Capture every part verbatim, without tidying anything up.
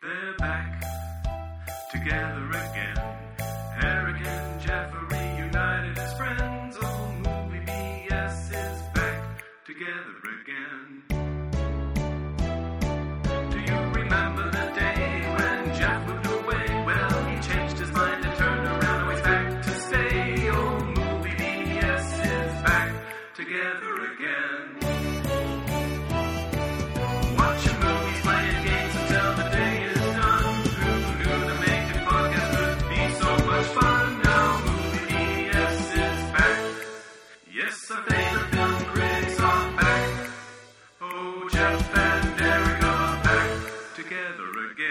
They're back together again. Eric and Jeff are reunited as friends. Old Movie B S is back together again. Do you remember the day when Jeff moved away? Well, he changed his mind and turned around. Now he's back to stay. Old Movie B S is back together again. Watching movies, playing games until the day is done. Who knew that making podcasts would be so much fun? Now Movie B S is back. Yes, our favorite film critics are back. Oh, Jeff and Eric are back together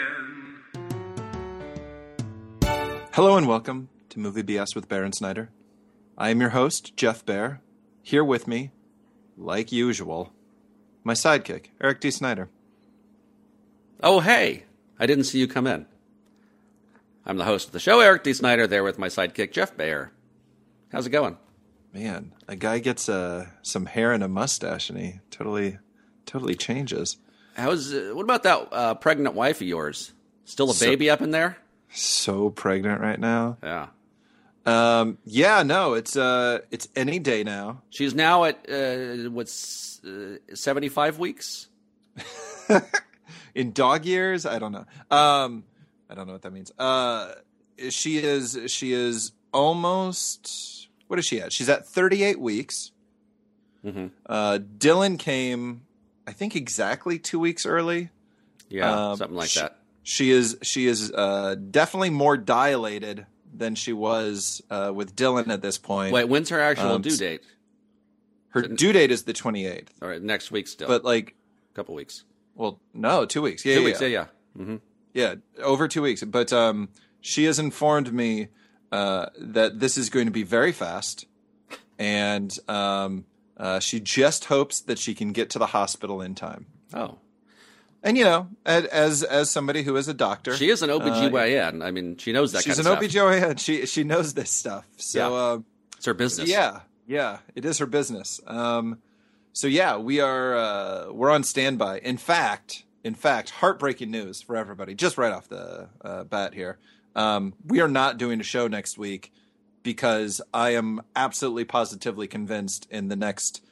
again. Hello and welcome to Movie B S with Bear and Snyder. I am your host, Jeff Bear. Here with me, like usual, my sidekick, Eric D. Snyder. Oh, hey. I didn't see you come in. I'm the host of the show, Eric D. Snyder, there with my sidekick, Jeff Bear. How's it going? Man, a guy gets uh, some hair and a mustache and he totally, totally changes. How's uh, what about that uh, pregnant wife of yours? Still a So- baby up in there? So pregnant right now. Yeah. Um, yeah, no, it's uh, it's any day now. She's now at, uh, what's, uh, seventy-five weeks? In dog years, I don't know. Um, I don't know what that means. Uh, she is she is almost. What is she at? She's at thirty-eight weeks. Mm-hmm. Uh, Dylan came, I think, exactly two weeks early. Yeah, Um, something like she- that. She is she is uh, definitely more dilated than she was uh, with Dylan at this point. Wait, when's her actual Um, due date? Her due date is the twenty-eighth. All right, next week still. But like, a couple weeks. well, no, two weeks. Yeah, Two yeah, weeks, yeah. yeah, yeah. Mm-hmm. Yeah, over two weeks. But um, she has informed me uh, that this is going to be very fast, and um, uh, she just hopes that she can get to the hospital in time. Oh. And you know, as as, as somebody who is a doctor, She is an O B G Y N. I mean, she knows that she's kind an of O B G stuff. Y N. She she knows this stuff. So Yeah. uh, It's her business. yeah, yeah, it is her business. Um, so yeah, we are uh, we're on standby. In fact, in fact, heartbreaking news for everybody. Just right off the uh, bat here, um, we are not doing a show next week because I am absolutely positively convinced in the next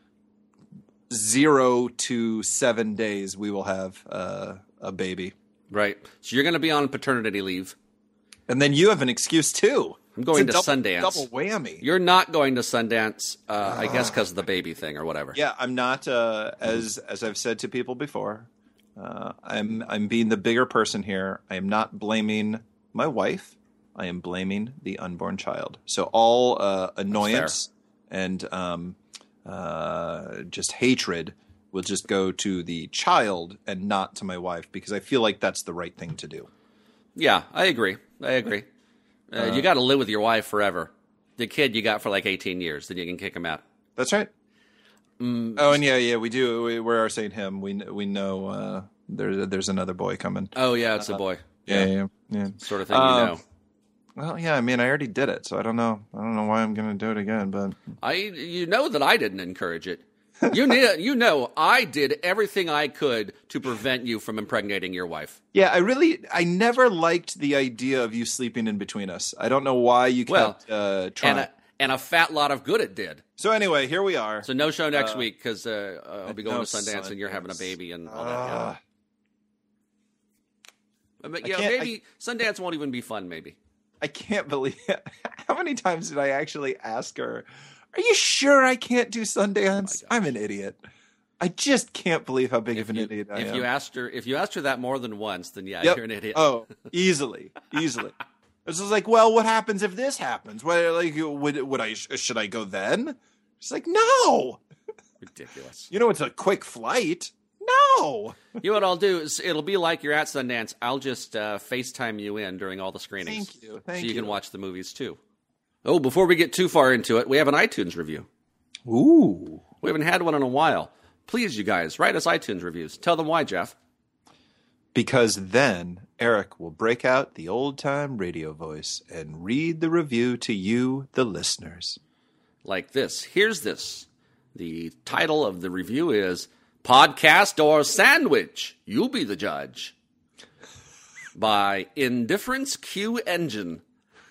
zero to seven days we will have uh, a baby, Right. So you're going to be on paternity leave. and then you have an excuse too. I'm going It's to a double, Sundance. Double whammy. You're not going to Sundance, uh, I guess, because of the baby thing or whatever. Yeah, I'm not. Uh, as as I've said to people before, uh, I'm I'm being the bigger person here. I am not blaming my wife. I am blaming the unborn child. So all uh, annoyance and um, uh, just hatred will just go to the child and not to my wife because I feel like that's the right thing to do. Yeah, I agree. I agree. Uh, you got to live with your wife forever. The kid you got for like eighteen years, then you can kick him out. That's right. Mm, Oh, and yeah, yeah, we do. We, we are saying him. We we know uh, there's there's another boy coming. oh, yeah, it's a boy. Yeah, yeah, yeah. Sort of thing you Um, know. Well, yeah, I mean, I already did it, so I don't know. I don't know why I'm going to do it again, but I, you know that I didn't encourage it. You, ne- you know I did everything I could to prevent you from impregnating your wife. yeah, I really, I never liked the idea of you sleeping in between us. I don't know why you Well, kept uh, trying. And a, and a fat lot of good it did. So anyway, here we are. So no show next week because uh, I'll be going no to Sundance and you're having a Sundance. baby and all that. Uh, Yeah. But, I yeah, can't- maybe Sundance won't even be fun, maybe. I can't believe how many times did I actually ask her, "Are you sure I can't do Sundance?" I'm an idiot. I just can't believe how big If of an you, idiot I if am. you asked her, if you asked her that more than once, then yeah, Yep. you're an idiot. Oh, easily, easily. It's just like, well, what happens if this happens? What, like, would would I should I go then? She's like, no. Ridiculous. You know, it's a quick flight. No. You know what I'll do is it'll be like you're at Sundance. I'll just uh, FaceTime you in during all the screenings. Thank you. Thank so you, you. can watch the movies too. Oh, before we get too far into it, we have an iTunes review. Ooh. We haven't had one in a while. Please, you guys, write us iTunes reviews. Tell them why, Jeff. Because then Eric will break out the old time radio voice and read the review to you, the listeners. Like this. Here's this. The title of the review is Podcast or Sandwich? You be the judge. by Indifference Q Engine.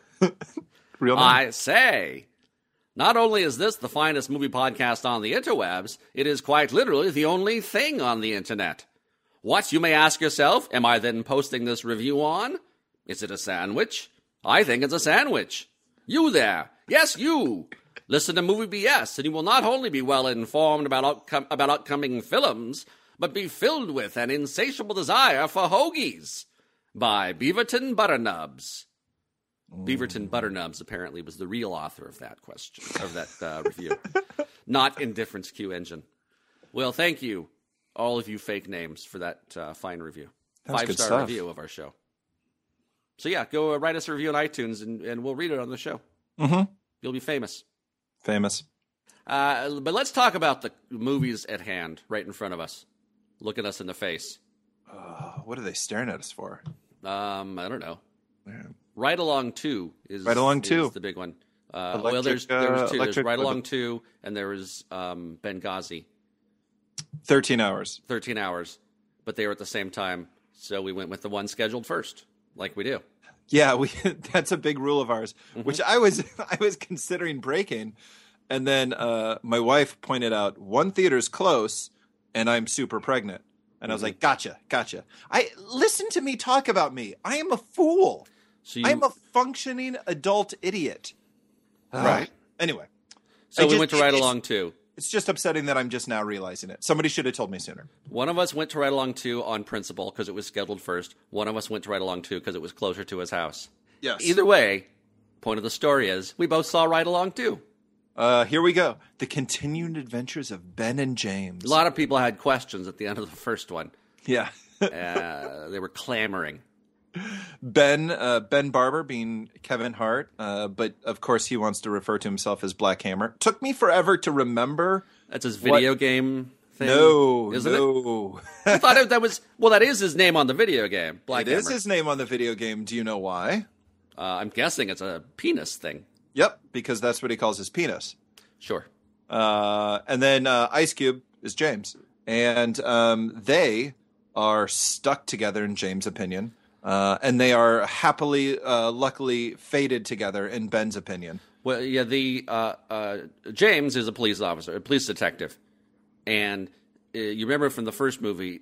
Real name? I say, not only is this the finest movie podcast on the interwebs, it is quite literally the only thing on the internet. What, you may ask yourself, am I then posting this review on? Is it a sandwich? I think it's a sandwich. You there, yes, you. Listen to Movie B S, and you will not only be well informed about, outcome, about upcoming films, but be filled with an insatiable desire for hoagies. By Beaverton Butternubs. Mm. Beaverton Butternubs apparently was the real author of that question, of that uh, review. Not Indifference Q Engine. Well, thank you, all of you fake names, for that uh, fine review. Five-star review of our show. So yeah, go uh, write us a review on iTunes, and, and we'll read it on the show. Mm-hmm. You'll be famous. Famous. Uh, but let's talk about the movies at hand, right in front of us. Look at us in the face. Uh, what are they staring at us for? Um, I don't know. Man. Ride Along two is, Ride Along two. is the big one. Uh, Electric, well, there's, there's uh, two. There's electric, Ride Along two, and there was um, Benghazi. Thirteen hours. Thirteen hours, but they were at the same time, so we went with the one scheduled first, like we do. Yeah, we. That's a big rule of ours, mm-hmm. which I was I was considering breaking, and then uh, my wife pointed out one theater's close, and I'm super pregnant, and mm-hmm. I was like, "Gotcha, gotcha." I listen to me talk about me. I am a fool. So you, I am a functioning adult idiot. Right. Uh, anyway, so I we just, went to Ride Along two. It's just upsetting that I'm just now realizing it. Somebody should have told me sooner. One of us went to Ride Along two on principle because it was scheduled first. One of us went to Ride Along two because it was closer to his house. Yes. Either way, point of the story is we both saw Ride Along two. Uh, here we go. The continued adventures of Ben and James. A lot of people had questions at the end of the first one. Yeah. uh, they were clamoring. Ben uh, Ben Barber being Kevin Hart, uh, but of course he wants to refer to himself as Black Hammer. Took me forever to remember. That's his video what... game thing? No, isn't no. it? I thought that was, well, that is his name on the video game, Black It Hammer. is his name on the video game. Do you know why? Uh, I'm guessing it's a penis thing. Yep, because that's what he calls his penis. Sure. Uh, and then uh, Ice Cube is James. And um, they are stuck together, in James' opinion. Uh, and they are happily, uh, luckily fated together, in Ben's opinion. Well, yeah, the uh, uh, James is a police officer, a police detective. And uh, you remember from the first movie,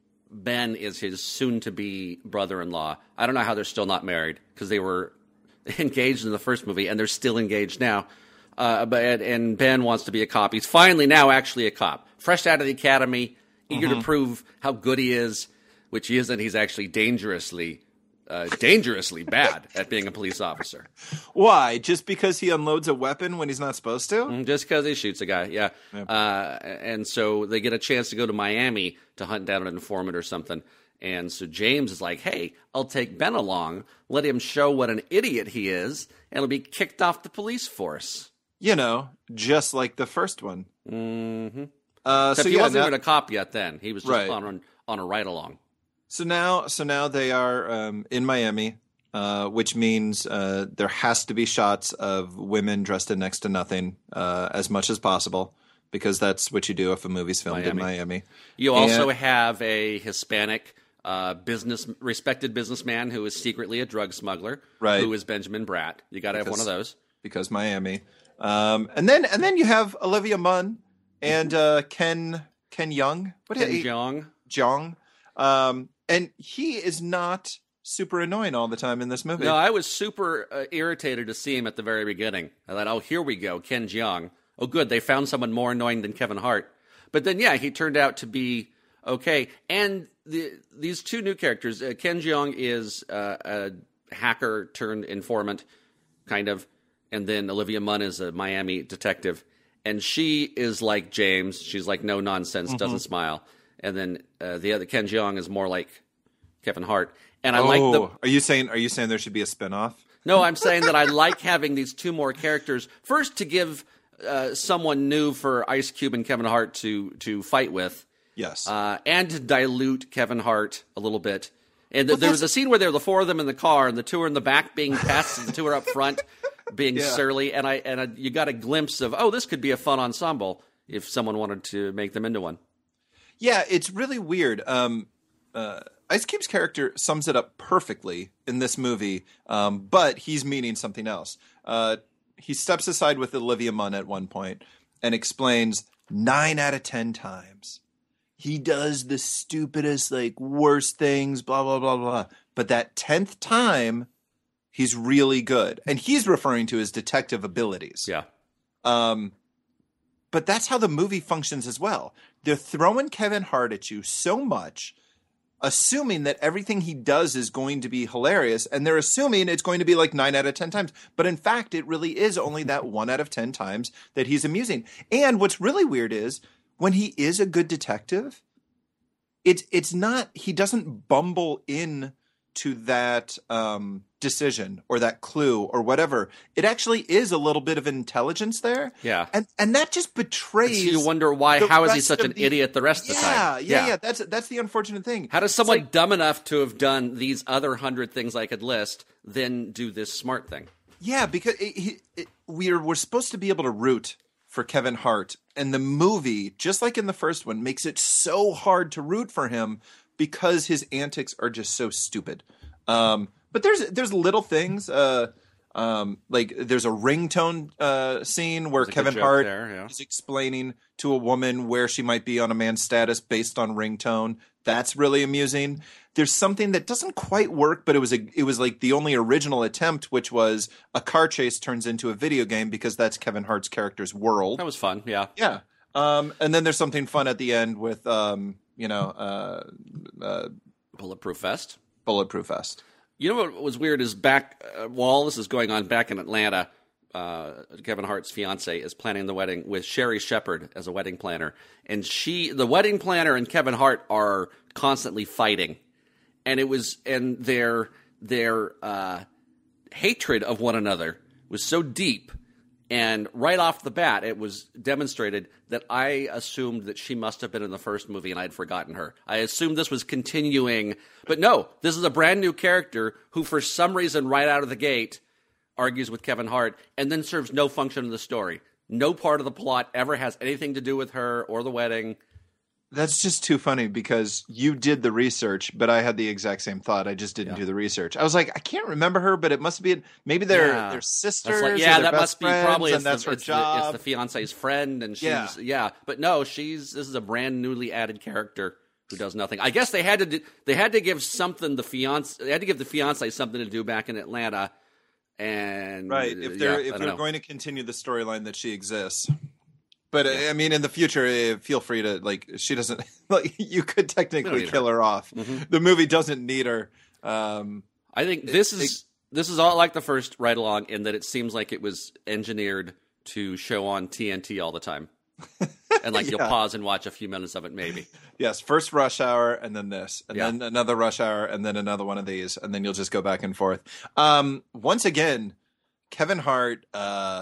Ben is his soon-to-be brother-in-law. I don't know how they're still not married, because they were engaged in the first movie, and they're still engaged now. Uh, but and Ben wants to be a cop. He's finally now actually a cop. Fresh out of the academy, eager mm-hmm. to prove how good he is, which he isn't. He's actually dangerously, uh, dangerously bad at being a police officer. Why? Just because he unloads a weapon when he's not supposed to? Just because he shoots a guy, yeah. Yep. Uh, and so they get a chance to go to Miami to hunt down an informant or something. And so James is like, hey, I'll take Ben along, let him show what an idiot he is, and he'll be kicked off the police force. You know, just like the first one. Mm-hmm. Uh, Except so he yeah, wasn't now, even a cop yet then. He was just right. on, on a ride-along. So now, so now they are um, in Miami, uh, which means uh, there has to be shots of women dressed in next to nothing uh, as much as possible, because that's what you do if a movie's filmed Miami. in Miami. You also and, have a Hispanic uh, business, respected businessman who is secretly a drug smuggler, right. who is Benjamin Bratt. You got to have one of those because Miami. Um, and then and then you have Olivia Munn and uh, Ken Ken Jeong. What Ken is Jeong. Jeong. Um, and he is not super annoying all the time in this movie. No, I was super uh, irritated to see him at the very beginning. I thought, oh, here we go, Ken Jeong. Oh, good, they found someone more annoying than Kevin Hart. But then, yeah, he turned out to be okay. And the, these two new characters, uh, Ken Jeong is uh, a hacker turned informant, kind of. And then Olivia Munn is a Miami detective. And she is like James. She's like no nonsense, mm-hmm. doesn't smile. And then uh, the other Ken Jeong is more like Kevin Hart. And I oh, like the. Are you saying? Are you saying there should be a spinoff? No, I'm saying that I like having these two more characters. First, to give uh, someone new for Ice Cube and Kevin Hart to to fight with. Yes. Uh, and to dilute Kevin Hart a little bit. And th- there was a scene where there were the four of them in the car, and the two are in the back being pests, and the two are up front being yeah. surly. And I and I, you got a glimpse of, oh, this could be a fun ensemble if someone wanted to make them into one. Yeah, it's really weird. Um, uh, Ice Cube's character sums it up perfectly in this movie, um, but he's meaning something else. Uh, he steps aside with Olivia Munn at one point and explains nine out of ten times he does the stupidest, like, worst things, blah, blah, blah, blah. But that tenth time, he's really good. And he's referring to his detective abilities. Yeah. Um, but that's how the movie functions as well. They're throwing Kevin Hart at you so much, assuming that everything he does is going to be hilarious, and they're assuming it's going to be like nine out of ten times. But in fact, it really is only that one out of ten times that he's amusing. And what's really weird is when he is a good detective, it's it's not, he doesn't bumble in to that um, decision or that clue or whatever. It actually is a little bit of intelligence there. Yeah. And and that just betrays. So you wonder why, the how is he rest such of an the- idiot the rest of the Yeah, time? yeah, yeah. That's that's the unfortunate thing. How does It's someone like- dumb enough to have done these other hundred things I could list then do this smart thing? Yeah, because it, it, it, we're we're supposed to be able to root for Kevin Hart, and the movie, just like in the first one, makes it so hard to root for him because his antics are just so stupid. Um, but there's there's little things, uh, um, like there's a ringtone uh, scene where There's a good Kevin joke Hart there, yeah. is explaining to a woman where she might be on a man's status based on ringtone. That's really amusing. There's something that doesn't quite work, but it was a it was like the only original attempt, which was a car chase turns into a video game because that's Kevin Hart's character's world. That was fun, yeah. Yeah. Um, and then there's something fun at the end with, um, you know, uh, uh, Bulletproof Vest. Bulletproof Vest. You know what was weird is back uh, while all this is going on back in Atlanta, uh, Kevin Hart's fiance is planning the wedding with Sherry Shepard as a wedding planner, and she, the wedding planner, and Kevin Hart are constantly fighting, and it was and their their uh, hatred of one another was so deep. And right off the bat, it was demonstrated that I assumed that she must have been in the first movie and I'd forgotten her. I assumed this was continuing. But no, this is a brand new character who, for some reason, right out of the gate, argues with Kevin Hart and then serves no function in the story. No part of the plot ever has anything to do with her or the wedding. That's just too funny because you did the research, but I had the exact same thought. I just didn't Yeah. do the research. I was like, I can't remember her, but it must be maybe they're Yeah. they're That's sisters. like, or yeah, they're that best must be friends, probably and it's that's the, her it's, the, job. it's the fiance's friend, and she's yeah. Yeah. But no, she's this is a brand newly added character who does nothing. I guess they had to do, they had to give something the fiance they had to give the fiance something to do back in Atlanta, and Right. If they're yeah, if I they're don't know. going to continue the storyline that she exists. But uh, I mean, in the future, uh, feel free to like. She doesn't like. You could technically need kill her, off. Mm-hmm. The movie doesn't need her. Um, I think this it- is this is all like the first ride along in that it seems like it was engineered to show on T N T all the time, and like you'll Yeah. pause and watch a few minutes of it maybe. yes, first Rush Hour, and then this, and Yeah. then another Rush Hour, and then another one of these, and then you'll just go back and forth. Um, once again, Kevin Hart. Uh,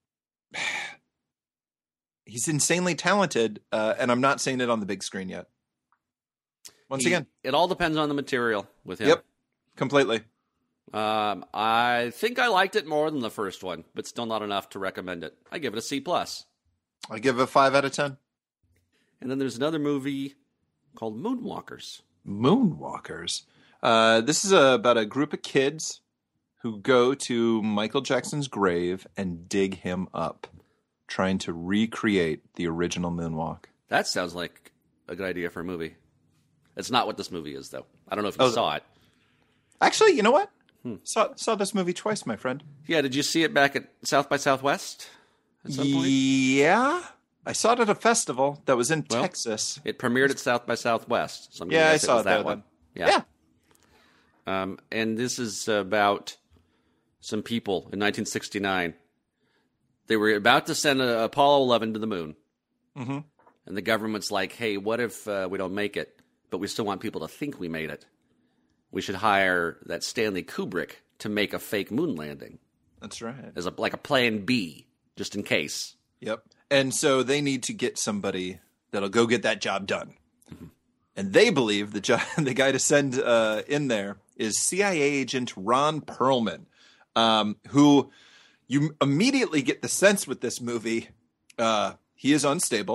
he's insanely talented, uh, and I'm not seeing it on the big screen yet. Once He- again, it all depends on the material with him. yep, completely. Um, I think I liked it more than the first one, but still not enough to recommend it. I give it a C plus. I give it a five out of ten. And then there's another movie called Moonwalkers. Moonwalkers. Uh, this is a, about a group of kids who go to Michael Jackson's grave and dig him up, trying to recreate the original moonwalk. That sounds like a good idea for a movie. It's not what this movie is, though. I don't know if you Oh, saw it. Actually, you know what? Saw saw this movie twice, my friend. Yeah, did you see it back at South by Southwest at some point? Yeah, I saw it at a festival that was in Well, Texas. It premiered at South by Southwest. So I'm gonna Yeah, I guess saw was it that there one. then. Yeah. Um, and this is about some people in nineteen sixty-nine. They were about to send a, Apollo eleven to the moon. Mm-hmm. And the government's like, hey, what if uh, we don't make it, but we still want people to think we made it? We should hire that Stanley Kubrick to make a fake moon landing That's right. as a like a plan B, just in case. Yep. And so they need to get somebody that'll go get that job done. And they believe the jo- the guy to send uh, in there is C I A agent Ron Perlman, um, who you immediately get the sense with this movie, uh, he is unstable.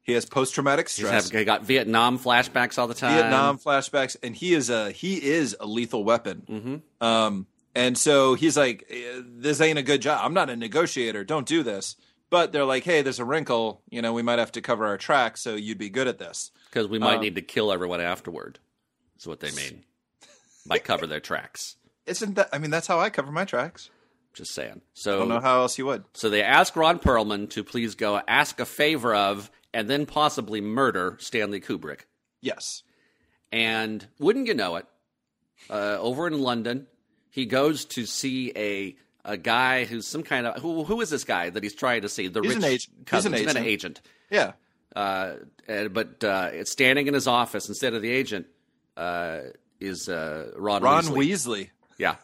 He has post-traumatic He's stress. have, he got Vietnam flashbacks all the time. Vietnam flashbacks, and he is a he is a lethal weapon. Mm-hmm. Um, and so he's like, "This ain't a good job. I'm not a negotiator. Don't do this." But they're like, "Hey, there's a wrinkle. You know, we might have to cover our tracks, so you'd be good at this." Because we might Um, need to kill everyone afterward. Is what they mean. Might cover their tracks. Isn't that? I mean, that's how I cover my tracks. Just saying. I So don't know how else you would. So they ask Ron Perlman to please go ask a favor of and then possibly murder Stanley Kubrick. Yes. And wouldn't you know it, uh, over in London, he goes to see a a guy who's some kind of who who is this guy that he's trying to see? The He's rich an agent. He's cousin. an He's been an agent. agent. Yeah. Uh, and- but uh, it's standing in his office instead of the agent uh, is uh, Ron. Ron Weasley. Weasley. Yeah,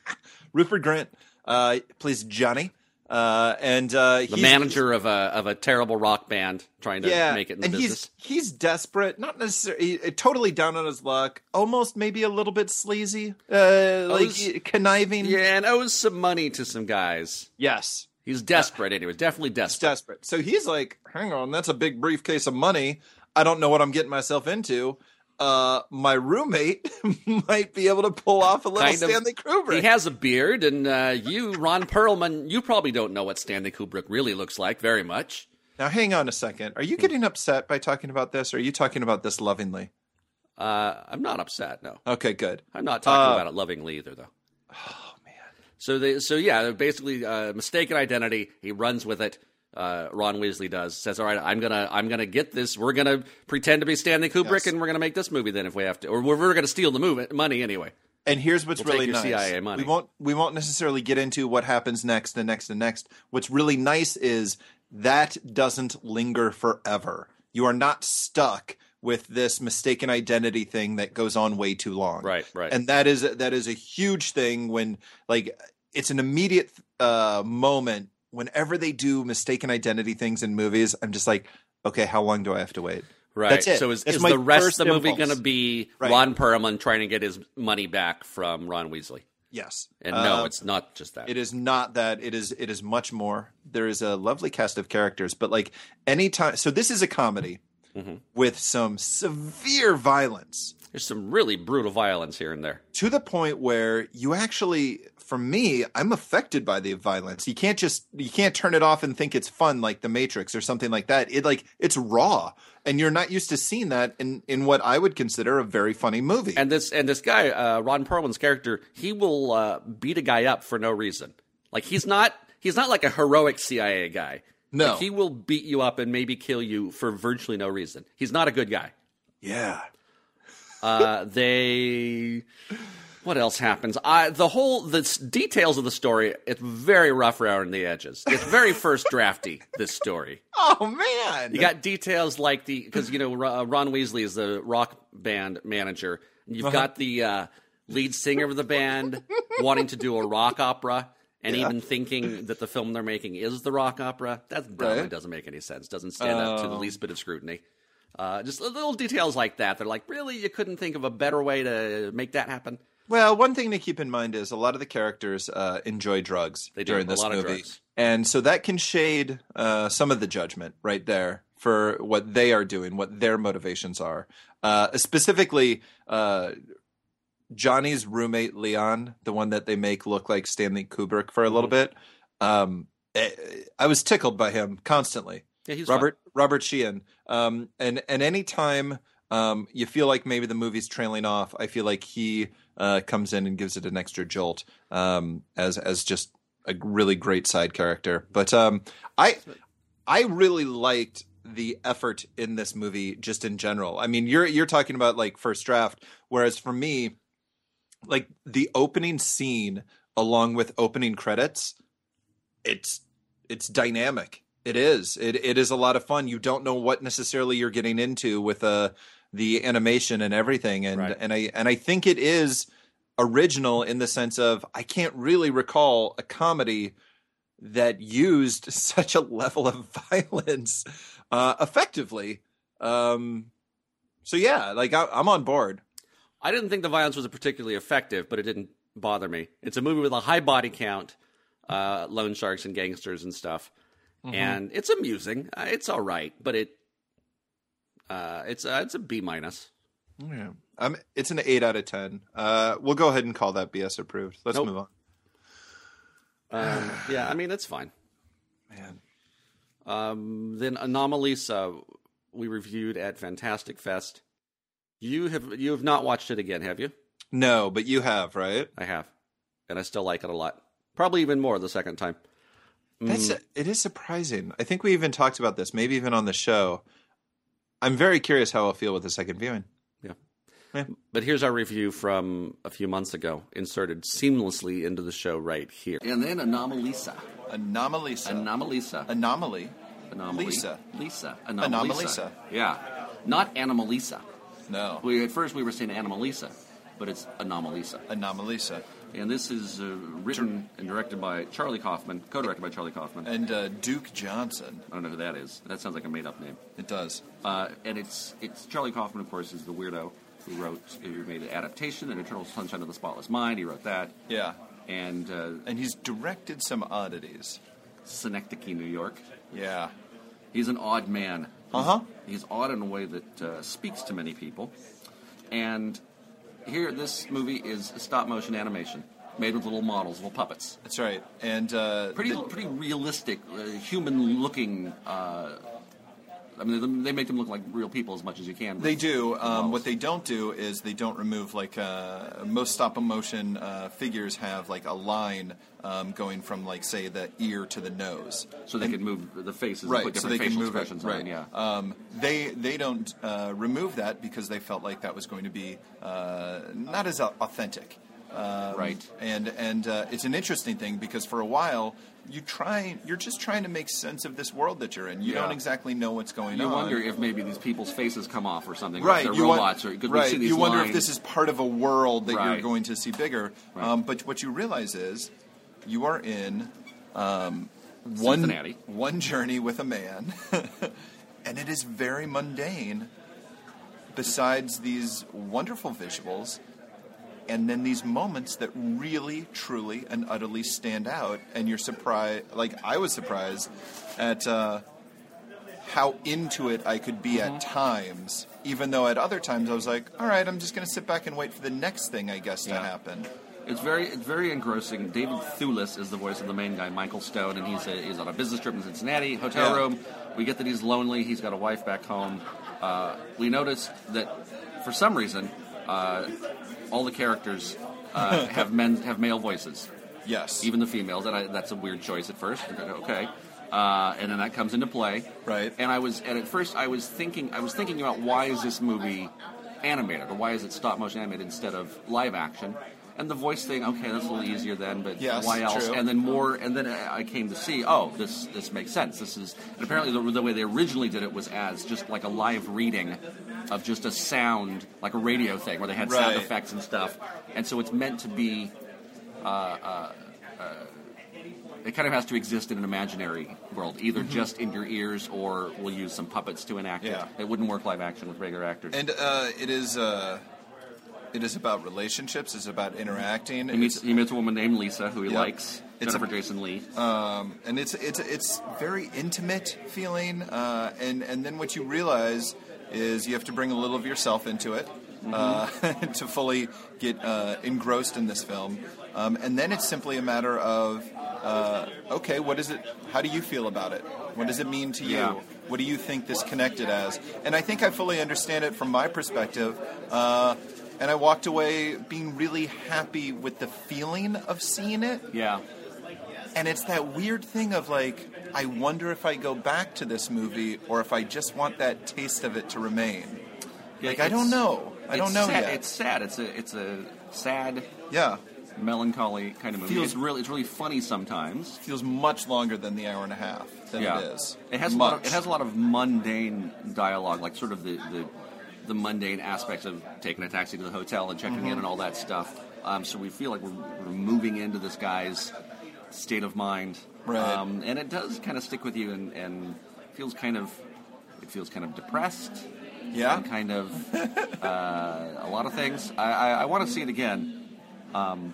Rupert Grint uh, plays Johnny, uh, and uh, the he's, manager of a of a terrible rock band trying to yeah, make it in the and business. he's he's desperate, not necessarily he- totally down on his luck, almost maybe a little bit sleazy, uh, like Owes- conniving. Yeah, and owes some money to some guys. Yes, He's desperate, anyways. Definitely he's desperate. desperate. So he's like, "Hang on, that's a big briefcase of money. I don't know what I'm getting myself into." Uh, my roommate might be able to pull off a little Kind of. Stanley Kubrick. He has a beard, and uh, you, Ron Perlman, you probably don't know what Stanley Kubrick really looks like very much. Now, hang on a second. Are you getting upset by talking about this, or are you talking about this lovingly? Uh, I'm not upset, no. Okay, good. I'm not talking Uh, about it lovingly either, though. Oh, man. So, they, so yeah, basically, uh, mistaken identity. He runs with it. Uh, Ron Weasley does. Says, all right, I'm gonna, I'm gonna get this. We're gonna pretend to be Stanley Kubrick, Yes. and we're gonna make this movie then if we have to, or we're, we're gonna steal the movie money anyway. And here's what's We'll really take your nice. C I A money. We won't we won't necessarily get into what happens next and next and next. What's really nice is that doesn't linger forever. You are not stuck with this mistaken identity thing that goes on way too long. Right, right. And that is that is a huge thing when like it's an immediate uh, moment whenever they do mistaken identity things in movies. I'm just like, okay, how long do I have to wait? Right. That's it. So is, That's is my the rest of first the movie impulse. going to be Right. Ron Perlman trying to get his money back from Ron Weasley? Yes. And no, Uh, it's not just that. It is not that. It is it is much more. There is a lovely cast of characters, but like anytime so this is a comedy Mm-hmm. with some severe violence There's some really brutal violence here and there. to the point where you actually for me, I'm affected by the violence. You can't just you can't turn it off and think it's fun like The Matrix or something like that. It like it's raw. And you're not used to seeing that in, in what I would consider a very funny movie. And this and this guy, uh, Ron Perlman's character, he will uh, beat a guy up for no reason. Like he's not he's not like a heroic C I A guy. No. Like, he will beat you up and maybe kill you for virtually no reason. He's not a good guy. yeah. Uh, they. What else happens? I, the whole the s- details of the story. It's very rough around the edges. It's very first drafty. This story. Oh man. You got details like the because you know Ron Ron Weasley is the rock band manager. You've Uh-huh. got the uh, lead singer of the band wanting to do a rock opera. And Yeah. even thinking that the film they're making is the rock opera. That's dumb. Right. It doesn't make any sense. Doesn't stand up to the Oh. least bit of scrutiny. Uh, just little details like that. They're like, really? You couldn't think of a better way to make that happen? Well, one thing to keep in mind is a lot of the characters uh, enjoy drugs They do, during a this lot of movie, drugs. and so that can shade uh, some of the judgment right there for what they are doing, what their motivations are. Uh, specifically, uh, Johnny's roommate Leon, the one that they make look like Stanley Kubrick for a little Mm-hmm. bit. Um, eh, I was tickled by him constantly. Yeah, he's Robert Robert Sheehan. Um, and and anytime um, you feel like maybe the movie's trailing off, I feel like he uh, comes in and gives it an extra jolt um, as as just a really great side character. But um, I I really liked the effort in this movie just in general. I mean, you're you're talking about like first draft, whereas for me, like the opening scene along with opening credits, it's it's dynamic. It is. It it is a lot of fun. You don't know what necessarily you're getting into with uh the animation and everything, and Right. and I and I think it is original in the sense of I can't really recall a comedy that used such a level of violence uh, effectively. Um, so yeah, like I, I'm on board. I didn't think the violence was particularly effective, but it didn't bother me. It's a movie with a high body count, uh, loan sharks and gangsters and stuff. Mm-hmm. And it's amusing. Uh, It's all right, but it Uh, it's uh, it's a B minus. Yeah. Um, it's an eight out of ten. Uh, we'll go ahead and call that B S approved. Let's Nope. move on. Um, yeah, I mean it's fine. Man. Um, then Anomalisa, we reviewed at Fantastic Fest. You have you have not watched it again, have you? No, but you have, right? I have, and I still like it a lot. Probably even more the second time. That's it is surprising. I think we even talked about this, maybe even on the show. I'm very curious how I'll feel with the second viewing. Yeah. Yeah. But here's our review from a few months ago, inserted seamlessly into the show right here. And then Anomalisa. Anomalisa. Anomalisa. Anomaly. Anomaly. Lisa. Lisa. Anomalisa. Yeah. Not Animalisa. No. We, at first we were saying Animalisa, but it's Anomalisa. Anomalisa. And this is uh, written and directed by Charlie Kaufman, co-directed by Charlie Kaufman. And uh, Duke Johnson. I don't know who that is. That sounds like a made-up name. It does. Uh, and it's it's Charlie Kaufman, of course, is the weirdo who wrote, who made an adaptation, an Eternal Sunshine of the Spotless Mind. He wrote that. Yeah. And uh, And he's directed some oddities. Synecdoche, New York. Yeah. He's an odd man. Uh-huh. He's odd in a way that uh, speaks to many people. And here, this movie is stop-motion animation, made with little models, little puppets. That's right. And uh, Pretty, the- pretty realistic, uh, human-looking. Uh, I mean, they make them look like real people as much as you can. with They do. Um, models. what they don't do is they don't remove, like, uh, most stop-motion uh, figures have, like, a line um, going from, like, say, the ear to the nose. So they can move the faces and Right, put so different they can facial move it. expressions Right. on. Yeah. Um, they they don't uh, remove that because they felt like that was going to be uh, not as au- authentic. Um, Right. And and uh, it's an interesting thing because for a while you try you're just trying to make sense of this world that you're in. You Yeah. don't exactly know what's going You on. wonder if maybe these people's faces come off or something. or Right, if they're you want- robots, or because right. we see these you wonder if lines. this is part of a world that Right. you're going to see bigger. Right. Um, but what you realize is you are in um, one Cincinnati. one journey with a man, and it is very mundane. Besides these wonderful visuals, and then these moments that really, truly, and utterly stand out, and you're surprised. Like I was surprised at. Uh, how into it I could be at times, even though at other times I was like, all right, I'm just going to sit back and wait for the next thing, I guess, to Yeah. happen. It's very, it's very engrossing. David Thewlis is the voice of the main guy, Michael Stone, and he's a, he's on a business trip in Cincinnati, hotel Yeah. room. We get that he's lonely. He's got a wife back home. Uh, we notice that for some reason, uh, all the characters uh, have men have male voices, Yes. even the females. And I, that's a weird choice at first. Okay. Uh, and then that comes into play, Right. And I was, and at first I was thinking, I was thinking about why is this movie animated, or why is it stop motion animated instead of live action? And the voice thing, okay, that's a little easier then, but Yes, why else? true. And then more, and then I came to see, oh, this this makes sense. This is, and apparently the, the way they originally did it was as just like a live reading of just a sound, like a radio thing where they had sound Right. effects and stuff, and so it's meant to be. Uh, uh, It kind of has to exist in an imaginary world, either just in your ears or we'll use some puppets to enact Yeah. it. It wouldn't work live action with regular actors. And uh, it is uh, it is about relationships. It's about interacting. he, meets, It's, he meets a woman named Lisa who he Yep. likes, It's Jennifer a- Jason Leigh. um, and it's it's it's very intimate feeling. Uh, and and then what you realize is you have to bring a little of yourself into it. Uh, to fully get uh, engrossed in this film, um, and then it's simply a matter of uh, okay, what is it? How do you feel about it? What does it mean to you? Yeah. What do you think this connected as? And I think I fully understand it from my perspective. Uh, and I walked away being really happy with the feeling of seeing it. yeah. And it's that weird thing of like, I wonder if I go back to this movie or if I just want that taste of it to remain. Yeah, Like, I it's- don't know. I don't it's know sad. yet. It's sad. It's a it's a sad, Yeah. melancholy kind of movie. Feels- it's really it's really funny sometimes. Feels much longer than the hour and a half than yeah. it is. It has a much. lot of, it has a lot of mundane dialogue, like sort of the, the the mundane aspects of taking a taxi to the hotel and checking Mm-hmm. in and all that stuff. Um, so we feel like we're, we're moving into this guy's state of mind, Right. um, and it does kind of stick with you, and, and feels kind of it feels kind of depressed, Yeah. and kind of uh, a lot of things. I, I, I want to see it again, um,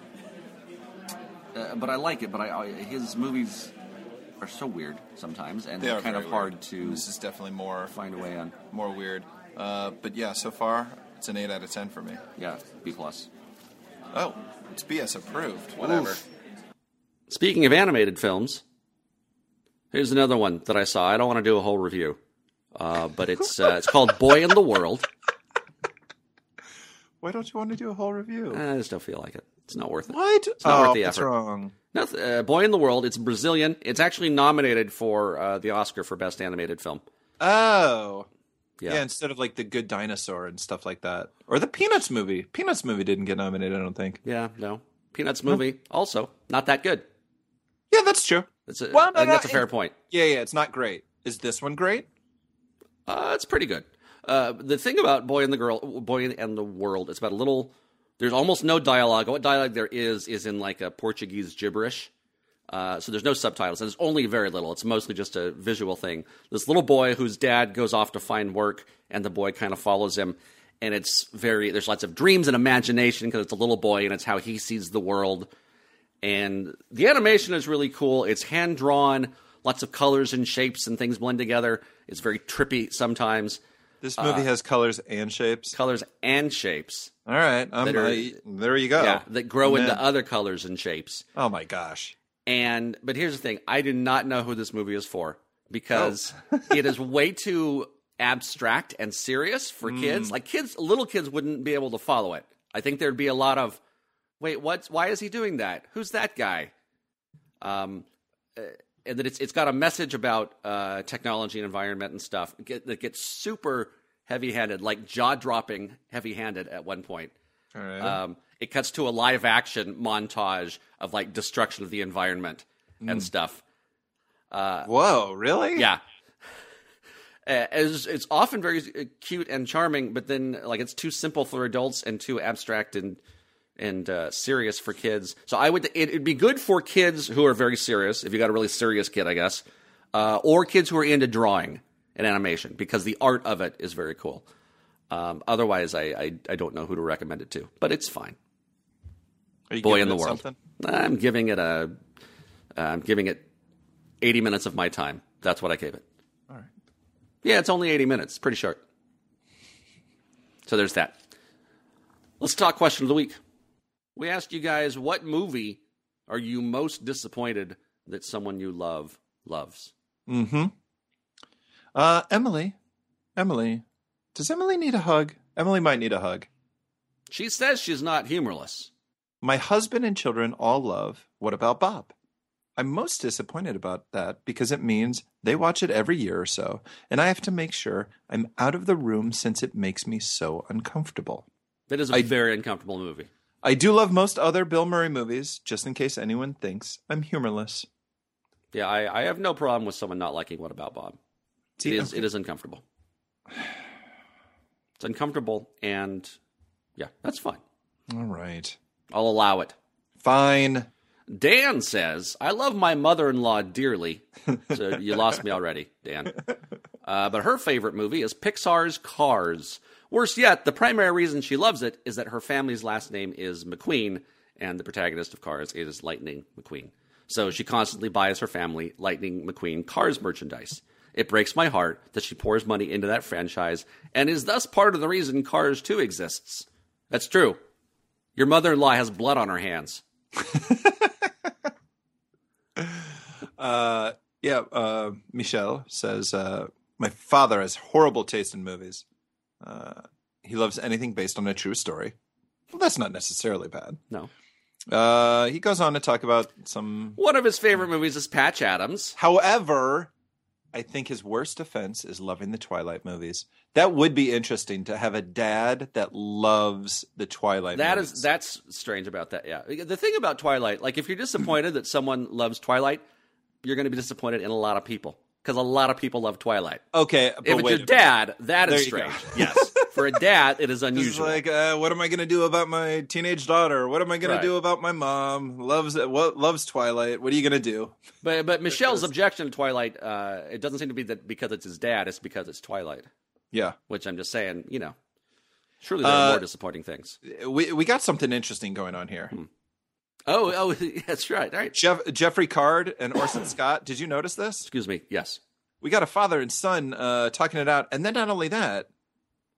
uh, but I like it. But I, I, his movies are so weird sometimes, and They they're are kind very of hard weird. to This is definitely more find a way on. more weird. Uh, but yeah, so far it's an eight out of ten for me. Yeah, B plus. Oh, it's B S approved. Whatever. Oof. Speaking of animated films, here's another one that I saw. I don't want to do a whole review, uh, but it's uh, it's called Boy in the World. Why don't you want to do a whole review? I just don't feel like it. It's not worth it. What? It's not oh, worth the what's effort. wrong? No, uh, Boy in the World. It's Brazilian. It's actually nominated for uh, the Oscar for Best Animated Film. Oh. Yeah. yeah, instead of like The Good Dinosaur and stuff like that. Or the Peanuts movie. Peanuts movie didn't get nominated, I don't think. Yeah, no. Peanuts movie, also, not that good. Yeah, that's true. That's a, Well, no, I think no, that's a it- fair point. Yeah, yeah, it's not great. Is this one great? Uh, it's pretty good. Uh, the thing about Boy and the Girl, Boy and the World, it's about a little. There's almost no dialogue. What dialogue there is is in like a Portuguese gibberish. Uh, so there's no subtitles. And there's only very little. It's mostly just a visual thing. This little boy whose dad goes off to find work, and the boy kind of follows him. And it's very. There's lots of dreams and imagination because it's a little boy, and it's how he sees the world. And the animation is really cool. It's hand drawn. Lots of colors and shapes and things blend together. It's very trippy sometimes. This movie has colors and shapes. Colors and shapes. All right. Um, That are- I- there you go. Yeah, that grow Man. into other colors and shapes. Oh, my gosh. And but here's the thing: I do not know who this movie is for because it is way too abstract and serious for kids. Like kids, little kids wouldn't be able to follow it. I think there'd be a lot of, wait, what? Why is he doing that? Who's that guy? Um, uh, and that it's it's got a message about uh, technology and environment and stuff get, that gets super heavy-handed, like jaw-dropping heavy-handed at one point. All right. Um, it cuts to a live action montage of like destruction of the environment and stuff. Whoa, really? Yeah. Uh, It's, it's often very uh, cute and charming, but then like it's too simple for adults and too abstract and and uh, serious for kids. So I would it, it'd be good for kids who are very serious, if you got a really serious kid, I guess, uh, or kids who are into drawing and animation because the art of it is very cool. Um, otherwise, I, I I don't know who to recommend it to, but it's fine. Are you Boy giving in the it World. something? I'm giving it a. I'm giving it eighty minutes of my time. That's what I gave it. All right. Yeah, it's only eighty minutes. Pretty short. So there's that. Let's talk question of the week. We asked you guys, what movie are you most disappointed that someone you love loves? Mm-hmm. Uh, Emily. Emily. Does Emily need a hug? Emily might need a hug. She says she's not humorless. My husband and children all love What About Bob? I'm most disappointed about that because it means they watch it every year or so, and I have to make sure I'm out of the room since it makes me so uncomfortable. That is a I- very uncomfortable movie. I do love most other Bill Murray movies, just in case anyone thinks I'm humorless. Yeah, I, I have no problem with someone not liking What About Bob. See, It is, okay. it is uncomfortable. It's uncomfortable, and yeah, that's fine. All right. I'll allow it. Fine. Dan says, I love my mother-in-law dearly. So you lost me already, Dan. Uh, but her favorite movie is Pixar's Cars. Worse yet, the primary reason she loves it is that her family's last name is McQueen, and the protagonist of Cars is Lightning McQueen. So she constantly buys her family Lightning McQueen Cars merchandise. It breaks my heart that she pours money into that franchise and is thus part of the reason Cars two exists. That's true. Your mother-in-law has blood on her hands. Uh, yeah, uh, Michelle says, uh, my father has horrible taste in movies. Uh, he loves anything based on a true story. Well, that's not necessarily bad. No. Uh, he goes on to talk about some... One of his favorite movies is Patch Adams. However, I think his worst offense is loving the Twilight movies. That would be interesting to have a dad that loves the Twilight That movies. is that's strange about that. Yeah, the thing about Twilight, like if you're disappointed that someone loves Twilight, you're going to be disappointed in a lot of people because a lot of people love Twilight. Okay, but If it's wait your dad, that There is you go. strange. Yes, for a dad, it is This is unusual. like, uh, what am I going to do about my teenage daughter? What am I going Right. to do about my mom? Loves what loves Twilight. What are you going to do? but but Michelle's objection to Twilight, uh, it doesn't seem to be that because it's his dad; it's because it's Twilight. Yeah, Which I'm just saying, you know, surely there are Uh, more disappointing things. we we got something interesting going on here. Oh, oh, that's right. All right. Jeff, Jeffrey Card and Orson Scott. Did you notice this? Excuse me. Yes. We got a father and son uh, talking it out, and then not only that,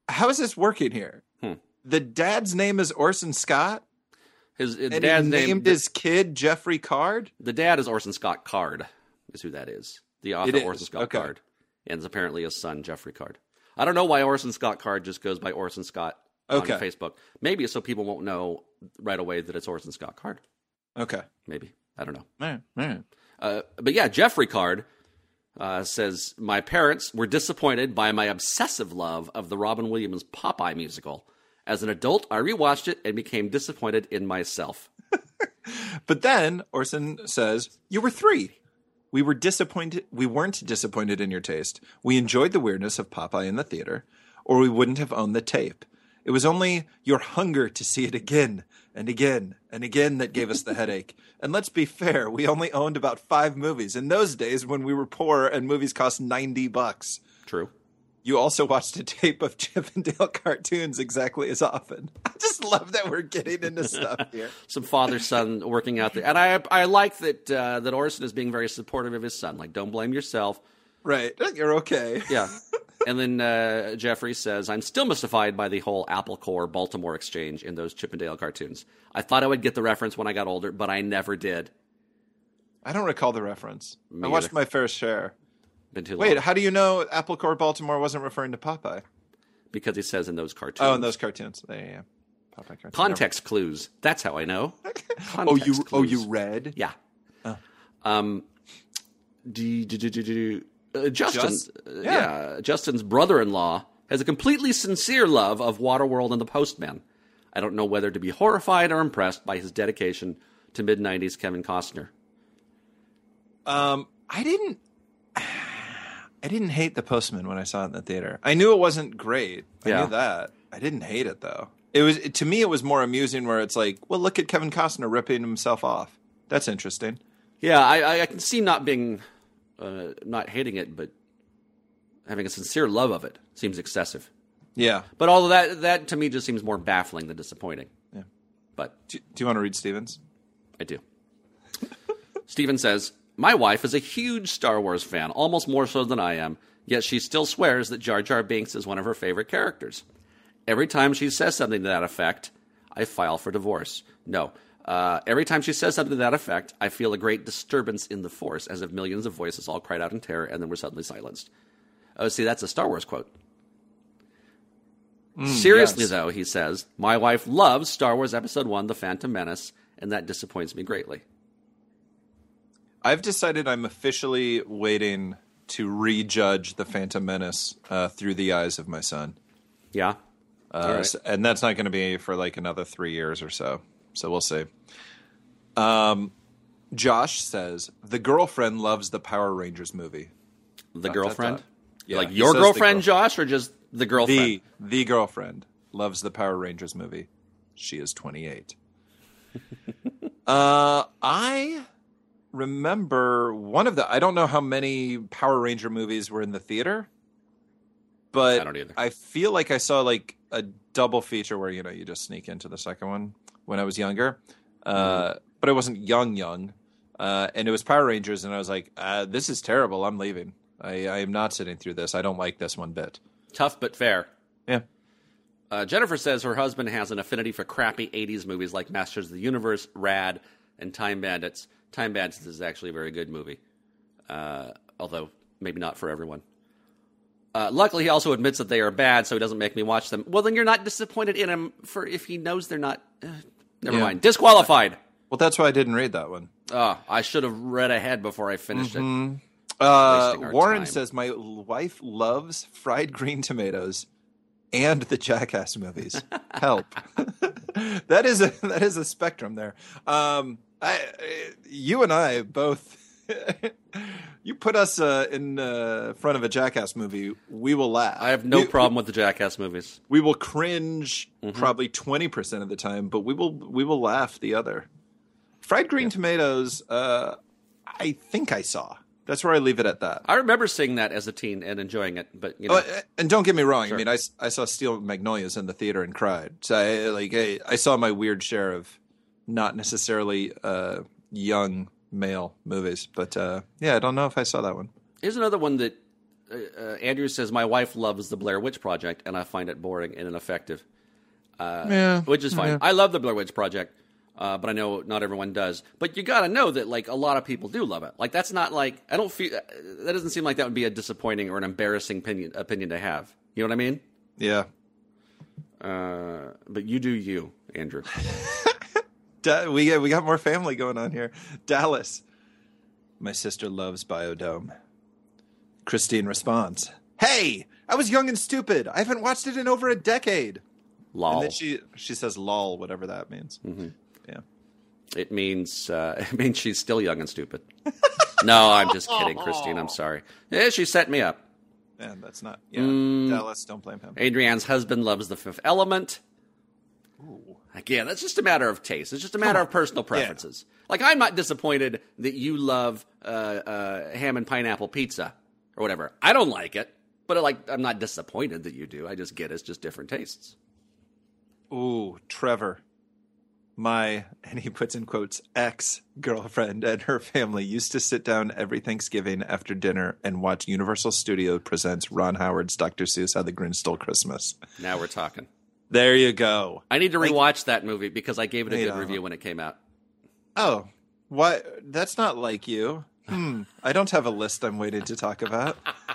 how is this working here? Hmm. The dad's name is Orson Scott, His, his and dad's he name. named his kid Jeffrey Card. The dad is Orson Scott Card, is who that is. The author It is, Orson Scott okay. Card, and is apparently his son Jeffrey Card. I don't know why Orson Scott Card just goes by Orson Scott Okay. on Facebook. Maybe so people won't know right away that it's Orson Scott Card. Okay. Maybe. I don't know. All right, all right. Uh, but yeah, Jeffrey Card uh, says, my parents were disappointed by my obsessive love of the Robin Williams Popeye musical. As an adult, I rewatched it and became disappointed in myself. But then Orson says, "You were three. We were disappointed. We weren't disappointed in your taste. We enjoyed the weirdness of Popeye in the theater, or we wouldn't have owned the tape. It was only your hunger to see it again and again and again that gave us the headache. And let's be fair, we only owned about five movies in those days when we were poor and movies cost ninety bucks. True. You also watched a tape of Chip and Dale cartoons exactly as often." I just love that we're getting into stuff here. Some father-son working out there. And I I like that uh, that Orson is being very supportive of his son. Like, don't blame yourself. Right. You're okay. Yeah. And then uh, Jeffrey says, I'm still mystified by the whole Apple Core Baltimore exchange in those Chip and Dale cartoons. I thought I would get the reference when I got older, but I never did. I don't recall the reference. Me I watched either. my fair share. Been too Wait, long. how do you know Apple Core Baltimore wasn't referring to Popeye? Because he says in those cartoons. Oh, in those cartoons. Yeah, yeah, yeah. Popeye cartoons. Context clues. That's how I know. Oh, you Context oh clues. you read? Yeah. Um, do, do, do, do, do, uh, Justin, Just- uh, yeah. yeah. Justin's brother-in-law has a completely sincere love of Waterworld and the Postman. I don't know whether to be horrified or impressed by his dedication to mid nineties Kevin Costner. Um, I didn't. I didn't hate The Postman when I saw it in the theater. I knew it wasn't great. I Yeah. knew that. I didn't hate it though. It was to me. It was more amusing where it's like, well, look at Kevin Costner ripping himself off. That's interesting. Yeah, I, I, I can see not being, uh, not hating it, but having a sincere love of it seems excessive. Yeah. But although that that to me just seems more baffling than disappointing. Yeah. But Do, do you want to read Stevens? I do. Steven says, my wife is a huge Star Wars fan, almost more so than I am, yet she still swears that Jar Jar Binks is one of her favorite characters. Every time she says something to that effect, I file for divorce. No. Uh, every time she says something to that effect, I feel a great disturbance in the Force, as if millions of voices all cried out in terror and then were suddenly silenced. Oh, see, that's a Star Wars quote. Seriously, yes. though, he says, my wife loves Star Wars Episode one, The Phantom Menace, and that disappoints me greatly. I've decided I'm officially waiting to rejudge The Phantom Menace uh, through the eyes of my son. Yeah? Uh, All right. s- and that's not going to be for like another three years or so. So we'll see. Um, Josh says, the girlfriend loves the Power Rangers movie. The dot, girlfriend? dot. Yeah, like he your says the girlfriend, girl- Josh, or just the girlfriend? The, the girlfriend loves the Power Rangers movie. She is twenty-eight. uh, I remember one of the, I don't know how many Power Ranger movies were in the theater, but I don't either. I feel like I saw like a double feature where, you know, you just sneak into the second one when I was younger. Uh, Mm-hmm. but I wasn't young, young. Uh, and it was Power Rangers, and I was like, uh, this is terrible. I'm leaving. I, I am not sitting through this. I don't like this one bit. Tough but fair. Yeah. Uh, Jennifer says her husband has an affinity for crappy eighties movies like Masters of the Universe, Rad, and Time Bandits. Time Bandits is actually a very good movie, uh, although maybe not for everyone. Uh, luckily, he also admits that they are bad, so he doesn't make me watch them. Well, then you're not disappointed in him for if he knows they're not. Uh, never Yeah. mind. Disqualified. Well, that's why I didn't read that one. Oh, I should have read ahead before I finished it. Uh, Wasting our Warren time. says, my wife loves fried green tomatoes and the Jackass movies. Help. that is a that is a spectrum there. Um, I, you and I both. You put us uh, in uh, front of a Jackass movie, we will laugh. I have no we, problem with the Jackass movies. We will cringe Mm-hmm. probably twenty percent of the time, but we will we will laugh the other. Fried green tomatoes. Uh, I think I saw. That's where I leave it at that. I remember seeing that as a teen and enjoying it, but you know, Oh, and don't get me wrong. Sure. I mean, I, s- I saw Steel Magnolias in the theater and cried. So I, like I, I saw my weird share of not necessarily uh, young male movies, but uh, yeah, I don't know if I saw that one. here's another one that uh, Andrew says, my wife loves the Blair Witch Project, and I find it boring and ineffective. Uh, Yeah, which is fine. yeah. I love the Blair Witch Project, uh, but I know not everyone does. But you got to know that, like, a lot of people do love it. Like, that's not like, I don't feel, that doesn't seem like that would be a disappointing or an embarrassing opinion, opinion to have. You know what I mean? Yeah. Uh, but you do you, Andrew. Da- we we got more family going on here. Dallas. My sister loves Biodome. Christine responds, "Hey, I was young and stupid. I haven't watched it in over a decade." Lol. And then she she says "lol," whatever that means. Mm-hmm. Yeah. It means uh, it means she's still young and stupid. No, I'm just kidding, Christine. I'm sorry. Yeah, she set me up. Yeah, that's not. Yeah, Mm. Dallas, don't blame him. Adrianne's husband loves The Fifth Element. Ooh. Again, that's just a matter of taste. It's just a matter of personal preferences. Like, I'm not disappointed that you love uh, uh, ham and pineapple pizza or whatever. I don't like it, but like, I'm not disappointed that you do. I just get it's just different tastes. Ooh, Trevor. My, and he puts in quotes, ex-girlfriend and her family used to sit down every Thanksgiving after dinner and watch Universal Studios presents Ron Howard's Doctor Seuss How the Grinch Stole Christmas. Now we're talking. There you go. I need to Like- rewatch that movie because I gave it a Hey, good uh, review when it came out. Oh, what? That's not like you. Hmm. I don't have a list I'm waiting to talk about.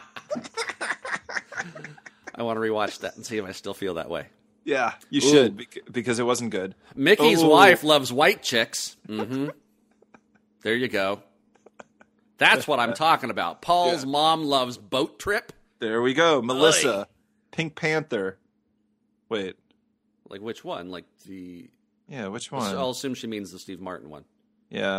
I want to rewatch that and see if I still feel that way. Yeah, you Ooh. should bec- because it wasn't good. Mickey's Oh. wife loves white chicks. Mm-hmm. There you go. That's what I'm talking about. Paul's Yeah. mom loves Boat Trip. There we go. Melissa, Oy. Pink Panther. Wait, Like, which one? Like the... yeah, which one? I'll assume she means the Steve Martin one. Yeah.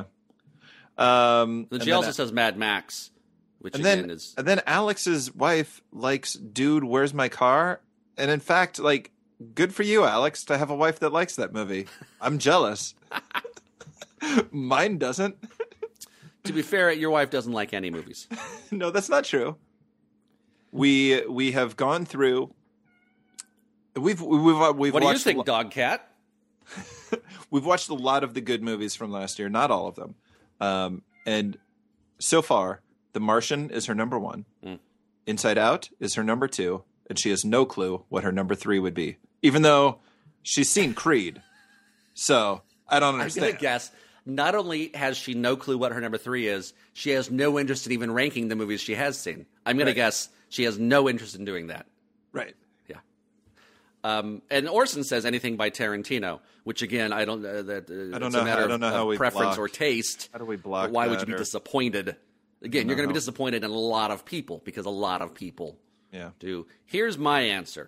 Um, Then and she then- also says Mad Max, which and again then is... and then Alex's wife likes Dude, Where's My Car? And in fact, like, good for you, Alex, to have a wife that likes that movie. I'm jealous. Mine doesn't. To be fair, your wife doesn't like any movies. No, that's not true. We we have gone through. We've we've we've What do you watched a think, lo- Dog Cat? we've watched a lot of the good movies from last year, not all of them. Um, and so far, The Martian is her number one. Mm. Inside Out is her number two, and she has no clue what her number three would be, even though she's seen Creed. So I don't I'm understand. going to guess, not only has she no clue what her number three is, she has no interest in even ranking the movies she has seen. I'm going Right. to guess she has no interest in doing that. Right. Yeah. Um, and Orson says anything by Tarantino, which again, I don't. Uh, that uh, I don't it's know a matter how- I of, don't know of how we preference block- or taste. How do we block But why would you that, be or- disappointed? Again, you're going to be know. disappointed in a lot of people because a lot of people Yeah. do. Here's my answer.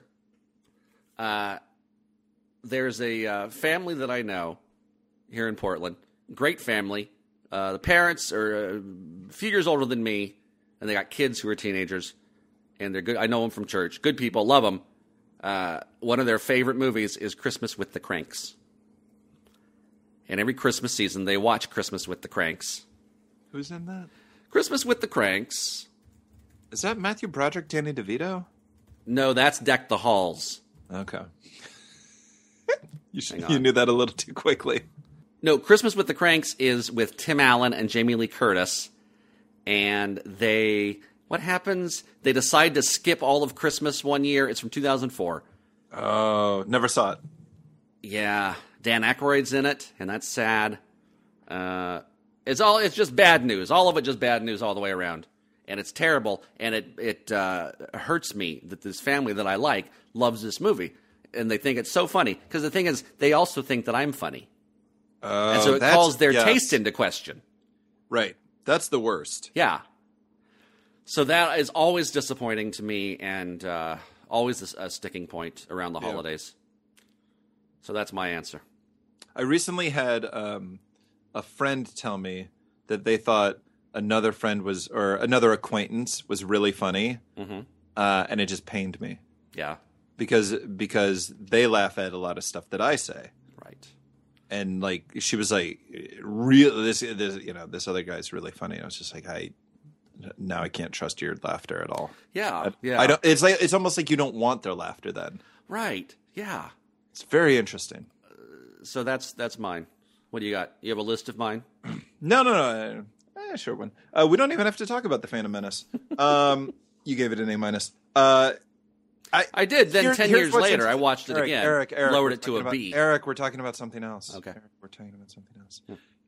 Uh, there's a uh, family that I know here in Portland. Great family. Uh, the parents are a few years older than me, and they got kids who are teenagers. And they're good. I know them from church. Good people. Love them. Uh, one of their favorite movies is Christmas with the Cranks. And every Christmas season, they watch Christmas with the Cranks. Who's in that? Christmas with the Cranks. Is that Matthew Broderick, Danny DeVito? No, that's Deck the Halls. Okay. you should, Hang you on. knew that a little too quickly. No, Christmas with the Cranks is with Tim Allen and Jamie Lee Curtis. And they, what happens? They decide to skip all of Christmas one year. It's from two thousand four. Oh, never saw it. Yeah, Dan Aykroyd's in it, and that's sad. Uh, it's all, it's just bad news. All of it just bad news all the way around. And it's terrible, and it, it uh, hurts me that this family that I like loves this movie. And they think it's so funny. Because the thing is, they also think that I'm funny. Oh, And so it that's- calls their yes. taste into question. Right. That's the worst. Yeah. So that is always disappointing to me and uh, always a, a sticking point around the Yeah. holidays. So that's my answer. I recently had um, a friend tell me that they thought another friend was, or another acquaintance was really funny, Mm-hmm. uh, and it just pained me Yeah, because because they laugh at a lot of stuff that I say, right. and like she was like, "Real this, this you know this other guy's really funny." I was just like, I now I can't trust your laughter at all. Yeah, yeah. I don't. It's like it's almost like you don't want their laughter. Then Right, yeah. it's very interesting. So that's that's mine. What do you got? You have a list of mine? No, no, no. Eh, short one. Uh, we don't even have to talk about the Phantom Menace. Um, You gave it an A minus. Uh, I, I did. Then here- ten here's years what's later, I interesting. watched it Eric, again. Eric, Eric, lowered we're it to talking a about- B. Eric, we're talking about something else. Okay. Eric, we're talking about something else.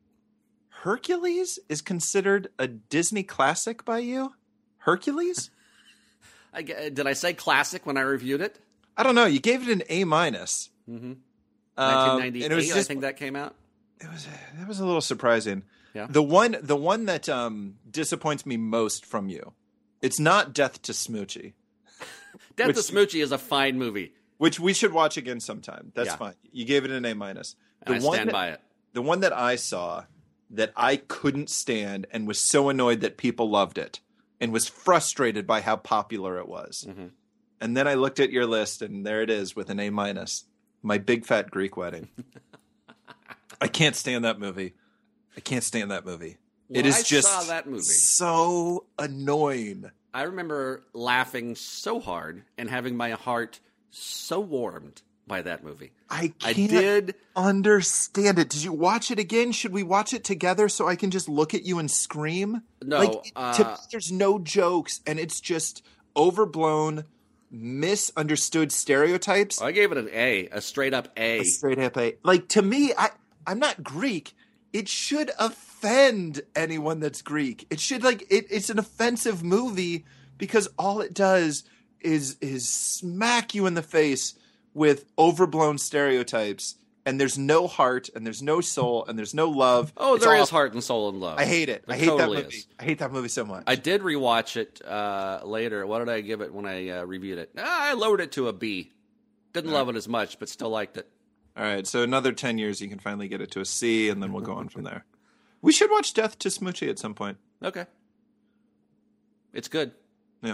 Hercules is considered a Disney classic by you? Hercules? I, g- did I say classic when I reviewed it? I don't know. You gave it an A minus. Mm-hmm. Um, nineteen ninety-eight, and it was I just, think that came out. it was that was a little surprising. Yeah. The one the one that um, disappoints me most from you, it's not Death to Smoochie, Death which- to Smoochie is a fine movie. which we should watch again sometime. That's Yeah. fine. You gave it an A minus. The I one stand that- by it. The one that I saw that I couldn't stand and was so annoyed that people loved it and was frustrated by how popular it was. Mm-hmm. And then I looked at your list and there it is with an A minus. My Big Fat Greek Wedding. I can't stand that movie. I can't stand that movie. When it is I just saw that movie, so annoying. I remember laughing so hard and having my heart so warmed by that movie. I I can't did. understand it. Did you watch it again? Should we watch it together so I can just look at you and scream? No, like, uh, to me, there's no jokes, and it's just overblown, misunderstood stereotypes. I gave it an A, a straight up A. A straight up A. Like, to me, I, I'm not Greek. It should offend anyone that's Greek. It should, like, it, it's an offensive movie because all it does is is smack you in the face with overblown stereotypes, and there's no heart, and there's no soul, and there's no love. Oh, It's there all- is heart and soul and love. I hate it. There I hate totally that movie. is. I hate that movie so much. I did rewatch it uh, later. What did I give it when I uh, reviewed it? Ah, I lowered it to a B. Didn't love it as much, but still liked it. All right, so another ten years, you can finally get it to a C, and then we'll go on from there. We should watch Death to Smoochie at some point. Okay. It's good. Yeah.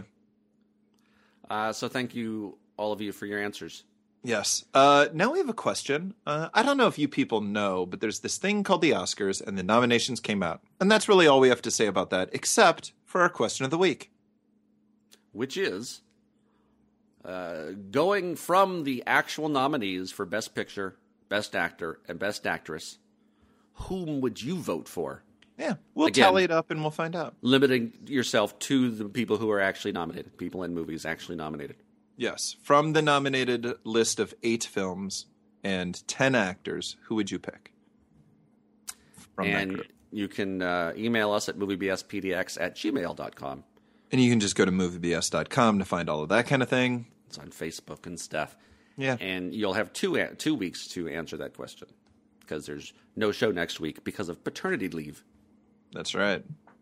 Uh, so thank you, all of you, for your answers. Yes. Uh, now we have a question. Uh, I don't know if you people know, but there's this thing called the Oscars, and the nominations came out. And that's really all we have to say about that, except for our question of the week. Which is uh, going from the actual nominees for Best Picture, Best Actor, and Best Actress, whom would you vote for? Yeah, we'll Again. tally it up and we'll find out. Limiting yourself to the people who are actually nominated, people in movies actually nominated. Yes. From the nominated list of eight films and ten actors, who would you pick? From that And group. you can uh, email us at moviebspdx at gmail dot com. And you can just go to movie b s dot com to find all of that kind of thing. It's on Facebook and stuff. Yeah. And you'll have two a- two weeks to answer that question because there's no show next week because of paternity leave. That's right.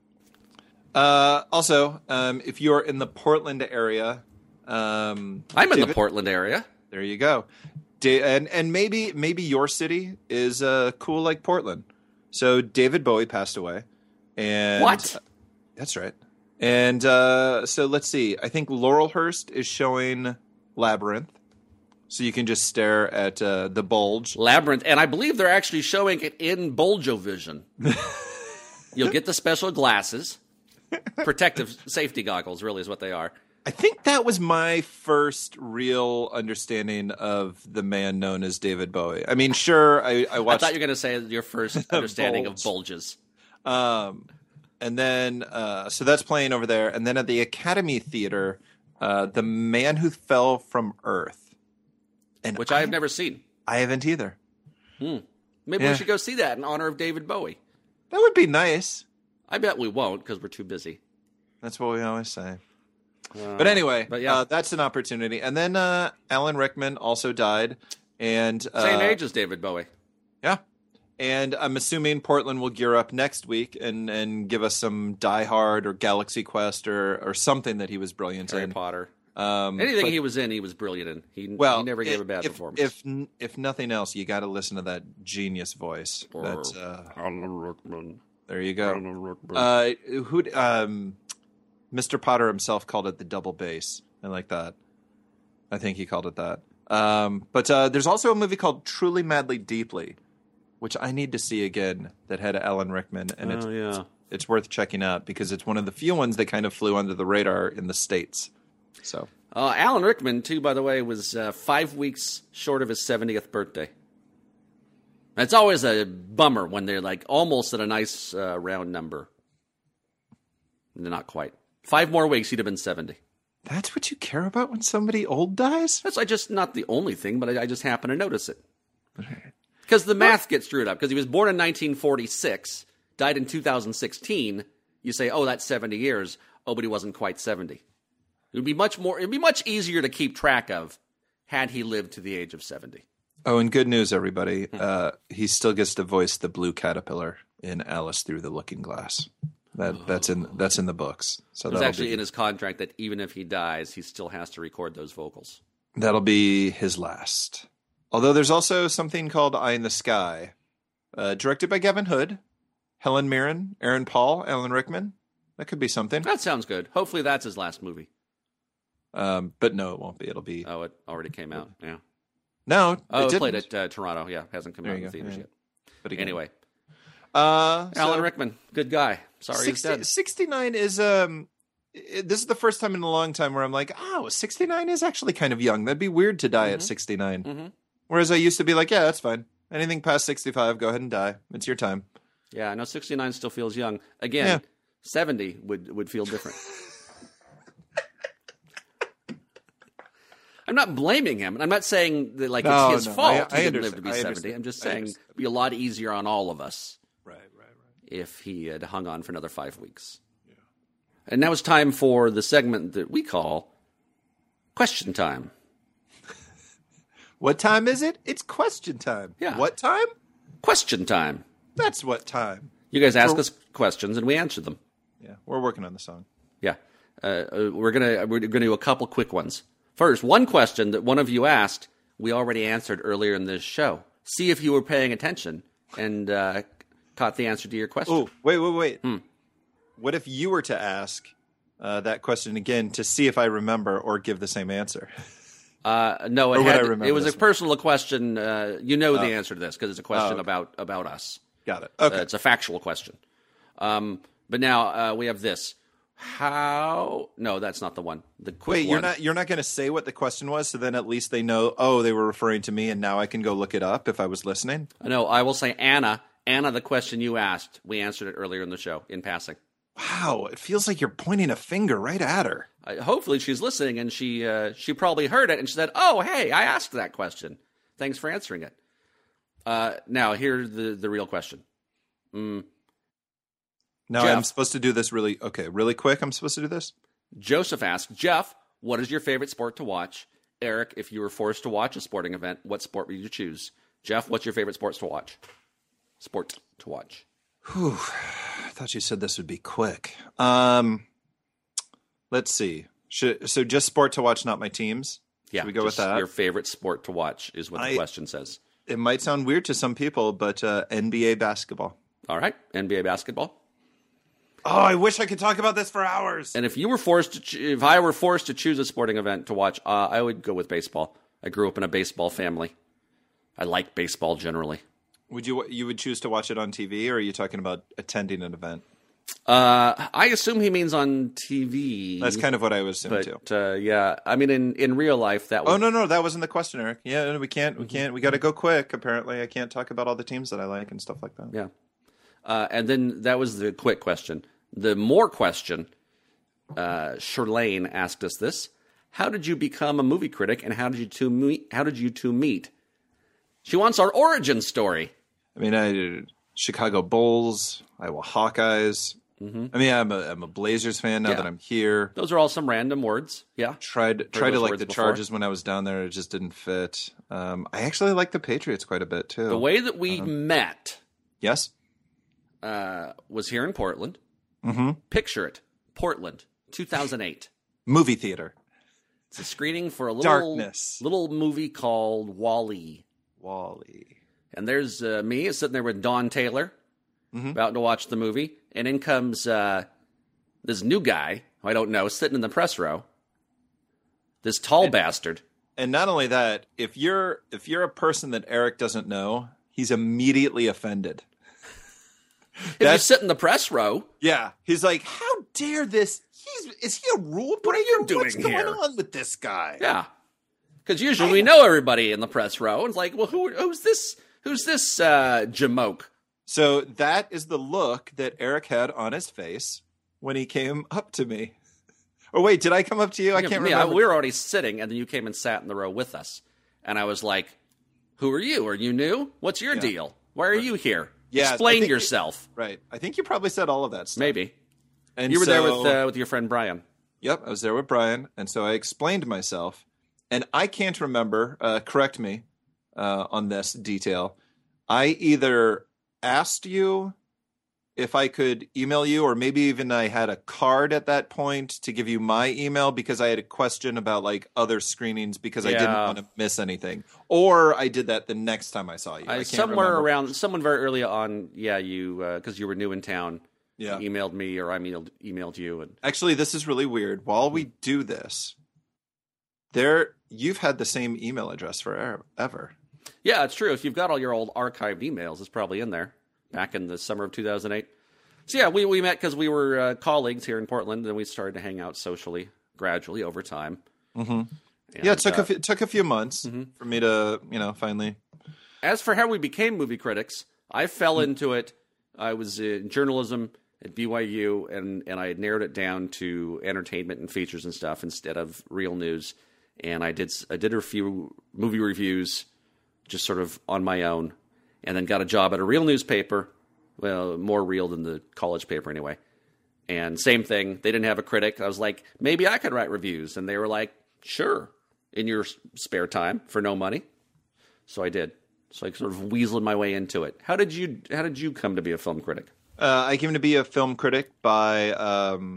Uh, also, um, if you're in the Portland area, um, I'm in the David- Portland area. There you go. Da- and and maybe maybe your city is uh, cool like Portland. So David Bowie passed away, and What? That's right. And uh, so let's see. I think Laurelhurst is showing Labyrinth, so you can just stare at uh, the bulge. Labyrinth, and I believe they're actually showing it in Buljovision. You'll get the special glasses, protective safety goggles. Really, is what they are. I think that was my first real understanding of the man known as David Bowie. I mean, sure, I, I I watched. thought you were going to say your first understanding of Bulge. bulges. Um, and then, uh, so that's playing over there. And then at the Academy Theater, uh, The Man Who Fell from Earth. And Which I have never seen. I haven't either. Maybe Yeah. we should go see that in honor of David Bowie. That would be nice. I bet we won't because we're too busy. That's what we always say. Uh, But anyway, but yeah. uh, that's an opportunity. And then uh, Alan Rickman also died. And uh, Same age as David Bowie. Yeah. And I'm assuming Portland will gear up next week and, and give us some Die Hard or Galaxy Quest or, or something that he was brilliant Harry in. Potter. Um, Anything but- he was in, he was brilliant in. He, Well, he never gave if, a bad if, performance. If n- if nothing else, you got to listen to that genius voice. Or That, uh, Alan Rickman. there you go. Alan Rickman. Uh, who um, Mister Potter himself called it the double bass. I like that. I think he called it that. Um, but uh, there's also a movie called Truly Madly Deeply, which I need to see again. That had Alan Rickman, and it's Oh, yeah. it's worth checking out because it's one of the few ones that kind of flew under the radar in the States. So. Uh, Alan Rickman, too, by the way, was uh, five weeks short of his seventieth birthday. It's always a bummer when they're like almost at a nice uh, round number. Not quite. Five more weeks, he'd have been seventy. That's what you care about when somebody old dies? That's I just not the only thing, but I, I just happen to notice it. Because the math gets screwed up. Because he was born in nineteen forty-six, died in two thousand sixteen. You say, oh, that's seventy years. Oh, but he wasn't quite seventy. It would be much more. It would be much easier to keep track of had he lived to the age of seventy. Oh, and good news, everybody. Uh, he still gets to voice the blue caterpillar in Alice Through the Looking Glass. That that's in that's in the books. So It was that'll actually be, in his contract that even if he dies, he still has to record those vocals. that'll be his last. Although there's also something called Eye in the Sky, uh, directed by Gavin Hood, Helen Mirren, Aaron Paul, Alan Rickman. That could be something. That sounds good. Hopefully that's his last movie. Um, but no, it won't be. It'll be Oh, it already came out. Yeah. no. Oh, it, it played didn't. at uh, Toronto. Yeah, hasn't come There out you in go. theaters Yeah. yet. But again, Anyway, uh, Alan so Rickman, good guy. Sorry he's sixty, dead. sixty-nine is um. it- This is the first time in a long time where I'm like, oh, sixty-nine is actually kind of young. That'd be weird to die at sixty-nine. Mhm. Whereas I used to be like, yeah, that's fine. Anything past sixty-five, go ahead and die. It's your time. Yeah, I know sixty-nine still feels young. Again, Yeah. seventy would, would feel different. I'm not blaming him. I'm not saying that like No, it's his no, fault I- he I didn't live to understand. be I seventy. understand. I'm just I saying understand. it'd be a lot easier on all of us Right, right, right. if he had hung on for another five weeks. And now it's time for the segment that we call Question Time. What time is it? It's question time. Yeah. What time? Question Time. That's what time. You guys ask For- us questions and we answer them. Yeah, we're working on the song. Yeah, uh, uh, we're gonna we're gonna do a couple quick ones. First, one question that one of you asked, we already answered earlier in this show. See if you were paying attention and uh, caught the answer to your question. Oh, wait, wait, wait. Hmm. What if you were to ask uh, that question again to see if I remember or give the same answer? Uh, no, it, Or would had I to- remember it was a this one? personal question. Uh, you know the answer to this because it's a question okay. about about us. Got it. Okay. Uh, it's a factual question. Um, but now uh, we have this. How? No, that's not the one. The quick Wait, you're one. not you're not going to say what the question was, so then at least they know. Oh, they were referring to me, and now I can go look it up if I was listening. No, I will say Anna. Anna, the question you asked, we answered it earlier in the show in passing. Wow, it feels like you're pointing a finger right at her. Uh, hopefully she's listening and she uh, she probably heard it and she said, "Oh, hey, I asked that question. Thanks for answering it." Uh, now here's the the real question. Mm, Now Jeff. I'm supposed to do this really okay, really quick. I'm supposed to do this. Joseph asked, "Jeff, what is your favorite sport to watch?" Eric, if you were forced to watch a sporting event, what sport would you choose? Jeff, what's your favorite sports to watch? Sport to watch. Whew. I thought you said this would be quick. Um, let's see. Should, so just sport to watch, not my teams. Yeah, Should we go with just that? Your favorite sport to watch is what the I- question says. It might sound weird to some people, but uh, N B A basketball. All right, N B A basketball. Oh, I wish I could talk about this for hours. And if you were forced to, ch- if I were forced to choose a sporting event to watch, uh, I would go with baseball. I grew up in a baseball family. I like baseball generally. Would you you would choose to watch it on T V, or are you talking about attending an event? Uh, I assume he means on T V. That's kind of what I would assume too. But uh, yeah, I mean, in, in real life, that would. Oh no, no, that wasn't the question, Eric. Yeah, we can't, we can't, we got to go quick. Apparently, I can't talk about all the teams that I like and stuff like that. Yeah. Uh, and then that was the quick question. The more question, uh, Sherlane asked us this: how did you become a movie critic, and how did you two meet? How did you two meet? She wants our origin story. I mean, I Chicago Bulls, Iowa Hawkeyes. Mm-hmm. I mean, I'm a I'm a Blazers fan now Yeah. that I'm here. Those are all some random words. Yeah. Tried tried to those like words the before? Chargers when I was down there. It just didn't fit. Um, I actually like the Patriots quite a bit too. The way that we Uh-huh. met yes. uh, was here in Portland. Mm-hmm. Picture it, Portland, two thousand eight. Movie theater. It's a screening for a little Darkness. little movie called Wall-E. Wally. And there's uh, me sitting there with Dawn Taylor, Mhm. about to watch the movie. And in comes uh, this new guy, who I don't know, sitting in the press row. This tall bastard. And not only that, if you're if you're a person that Eric doesn't know, he's immediately offended. If you That's- sit in the press row, Yeah, he's like, "How dare this? He's is he a rule breaker? are you What's doing going here?" on with this guy?" yeah. Because usually we know everybody in the press row. And it's like, well, who, who's this? Who's this uh, jamoke? So that is the look that Eric had on his face when he came up to me. Or wait, did I come up to you? I Yeah, can't me, I- remember. we were already sitting, and then you came and sat in the row with us. And I was like, who are you? Are you new? What's your Yeah. deal? Why are you here? Yeah, I Explain think you- yourself. Right. I think you probably said all of that stuff. Maybe. And You were there so- with uh, with your friend Brian. Yep, I was there with Brian, and so I explained myself, and I can't remember. Uh, correct me uh, on this detail. I either asked you if I could email you, or maybe even I had a card at that point to give you my email because I had a question about like other screenings because I didn't Yeah. want to miss anything. Or I did that the next time I saw you. I I, can't somewhere remember. around, someone very early on, yeah, you because you were new in town, Yeah. emailed me or I emailed, emailed you, and Actually, this is really weird. While we do this, there you've had the same email address forever. yeah, it's true. If you've got all your old archived emails, it's probably in there back in the summer of two thousand eight. So yeah, we we met because we were uh, colleagues here in Portland, and we started to hang out socially gradually over time. Mm-hmm. And, Yeah, it took uh, a few, it took a few months for me to, you know, finally. As for how we became movie critics, I fell into it. I was in journalism at B Y U, and, and I had narrowed it down to entertainment and features and stuff instead of real news. And I did I did a few movie reviews just sort of on my own, and then got a job at a real newspaper, well, more real than the college paper anyway. And same thing, they didn't have a critic. I was like, maybe I could write reviews. And they were like, sure, in your s- spare time for no money. So I did. So I sort of weaseled my way into it. How did you How did you come to be a film critic? Uh, I came to be a film critic by, um,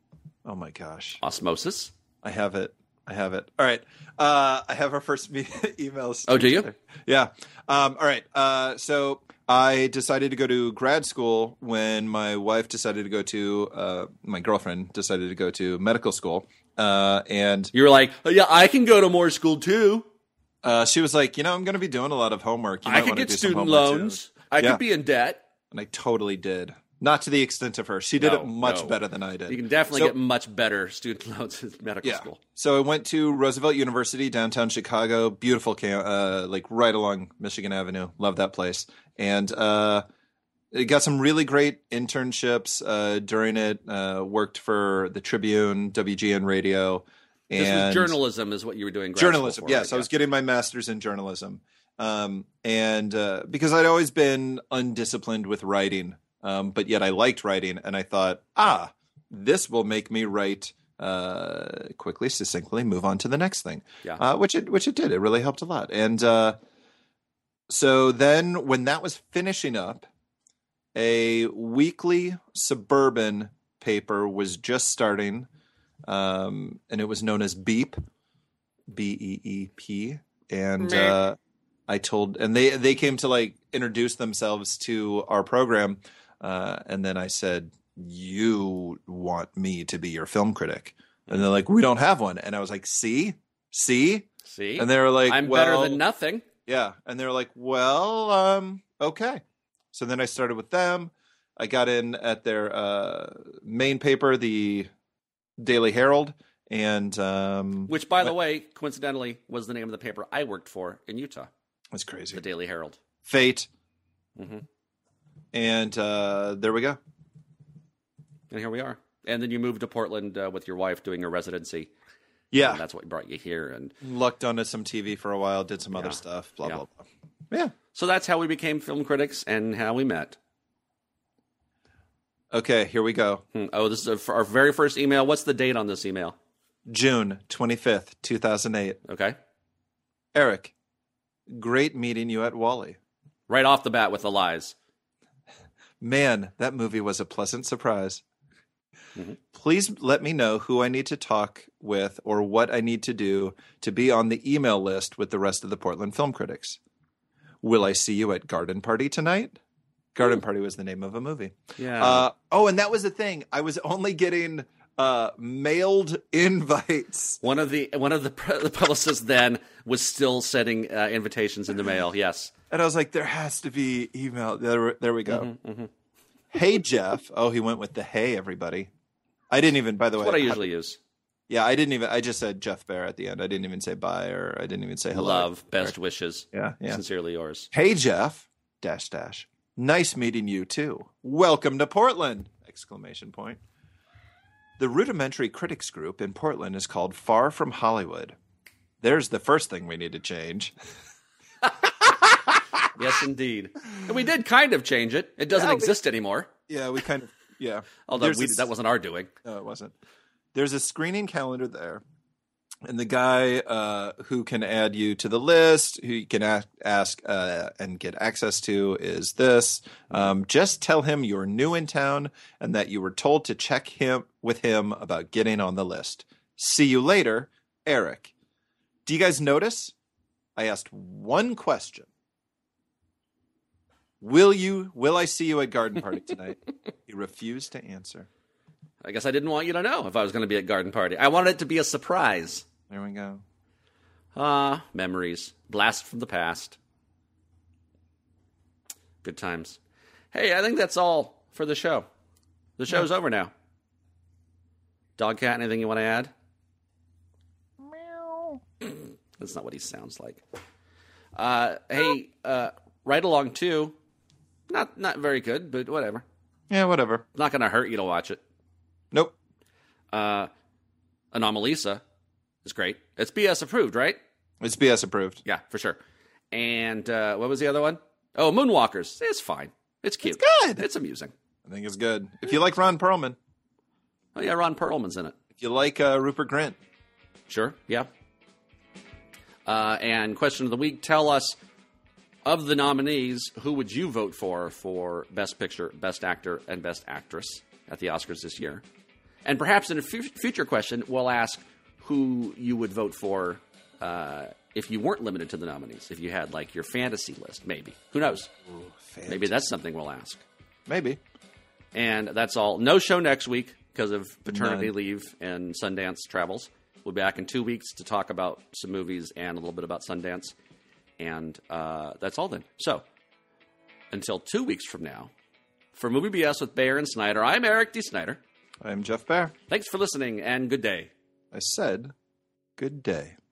oh my gosh, Osmosis. I have it. I have it. All right. Uh, I have our first me- emails. Oh, to do each you? other. Yeah. Um, all right. Uh, so I decided to go to grad school when my wife decided to go to, uh, my girlfriend decided to go to medical school. Uh, and You were like, oh, yeah, I can go to more school too. uh, she was like, you know, I'm going to be doing a lot of homework. You I might could wanna get do some student homework too." loans. I Yeah. could be in debt. And I totally did. Not to the extent of her. She did No, it much no. better than I did. You can definitely So- get much better student loans at medical Yeah. school. So I went to Roosevelt University, downtown Chicago. Beautiful, cam- uh, like right along Michigan Avenue. Love that place. And uh, it got some really great internships uh, during it. Uh, worked for the Tribune, W G N Radio. And This was journalism is what you were doing. grad journalism. school for, Yes, right? I was getting my master's in journalism. Um, and uh, because I'd always been undisciplined with writing, um, but yet I liked writing, and I thought, ah, this will make me write uh, quickly, succinctly, move on to the next thing. Yeah. Uh, which it which it did. It really helped a lot. And uh, so then, when that was finishing up, a weekly suburban paper was just starting, um, and it was known as Beep, B E E P, and Meh. uh, I told, and they they came to like introduce themselves to our program, uh, and then I said, "You want me to be your film critic?" And they're like, "We don't have one," and I was like, "See, see," See, and they were like, I'm well, better than nothing. yeah. And they were like, well, um, okay. So then I started with them. I got in at their uh, main paper, the Daily Herald. And um, Which, by the way, coincidentally, was the name of the paper I worked for in Utah, that's crazy. the Daily Herald. Fate. Mhm. And uh, there we go. And here we are. And then you moved to Portland uh, with your wife doing a residency. Yeah. And that's what brought you here. And Lucked onto some T V for a while, did some Yeah. other stuff, blah, Yeah. blah, blah. Yeah. so that's how we became film critics and how we met. Okay, here we go. Hmm. Oh, this is our very first email. What's the date on this email? June twenty-fifth, two thousand eight. Okay. Eric, great meeting you at Wally. Right off the bat with the lies. Man, that movie was a pleasant surprise. Mhm. Please let me know who I need to talk with or what I need to do to be on the email list with the rest of the Portland film critics. Will I see you at Garden Party tonight? Garden Party was the name of a movie. Yeah. Uh, oh, and that was the thing. I was only getting uh, mailed invites. One of the one of the, the publicists then was still sending uh, invitations in the mail. Yes. And I was like, there has to be email. There, there we go. Mm-hmm, Hey, Jeff. Oh, he went with the hey, everybody. I didn't even, by the way. What I usually use. Yeah, I didn't even. I just said Jeff Bear at the end. I didn't even say bye, or I didn't even say hello. Love, best wishes. Yeah, yeah. Sincerely yours. Hey, Jeff. Dash dash. Nice meeting you too. Welcome to Portland! Exclamation point. The Rudimentary Critics Group in Portland is called Far From Hollywood. There's the first thing we need to change. Yes, indeed. And we did kind of change it. It doesn't Yeah, we- exist anymore. Yeah, we kind of, yeah. Although There's we, a- that wasn't our doing. No, it wasn't. There's a screening calendar there. And the guy uh, who can add you to the list, who you can a- ask uh, and get access to is this. Um, just tell him you're new in town and that you were told to check him with him about getting on the list. See you later, Eric. Do you guys notice? I asked one question. Will you, will I see you at garden party tonight? He refused to answer. I guess I didn't want you to know if I was going to be at garden party. I wanted it to be a surprise. There we go. Ah, memories. Blast from the past. Good times. Hey, I think that's all for the show. The show's over now. Dogcat, anything you want to add? Meow. That's not what he sounds like. Uh, hey, uh, Ride Along two. Not not very good, but whatever. Yeah, whatever. Not going to hurt you to watch it. Nope. Uh, Anomalisa is great. It's B S approved, right? It's B S approved. Yeah, for sure. And uh, what was the other one? Oh, Moonwalkers. It's fine. It's cute. It's good. It's amusing. I think it's good. If you like Ron Perlman, Oh, yeah, Ron Perlman's in it. if you like uh, Rupert Grint, Sure, yeah. Uh, and question of the week, tell us, of the nominees, who would you vote for for Best Picture, Best Actor, and Best Actress at the Oscars this year? And perhaps in a fu- future question, we'll ask who you would vote for uh, if you weren't limited to the nominees, if you had, like, your fantasy list, maybe. Who knows? Maybe that's something we'll ask. maybe. And that's all. No show next week because of paternity None. leave and Sundance travels. We'll be back in two weeks to talk about some movies and a little bit about Sundance. And uh, that's all then. So, until two weeks from now, for Movie B S with Bayer and Snyder, I'm Eric D. Snyder. I'm Jeff Bear. Thanks for listening, and good day. I said, good day.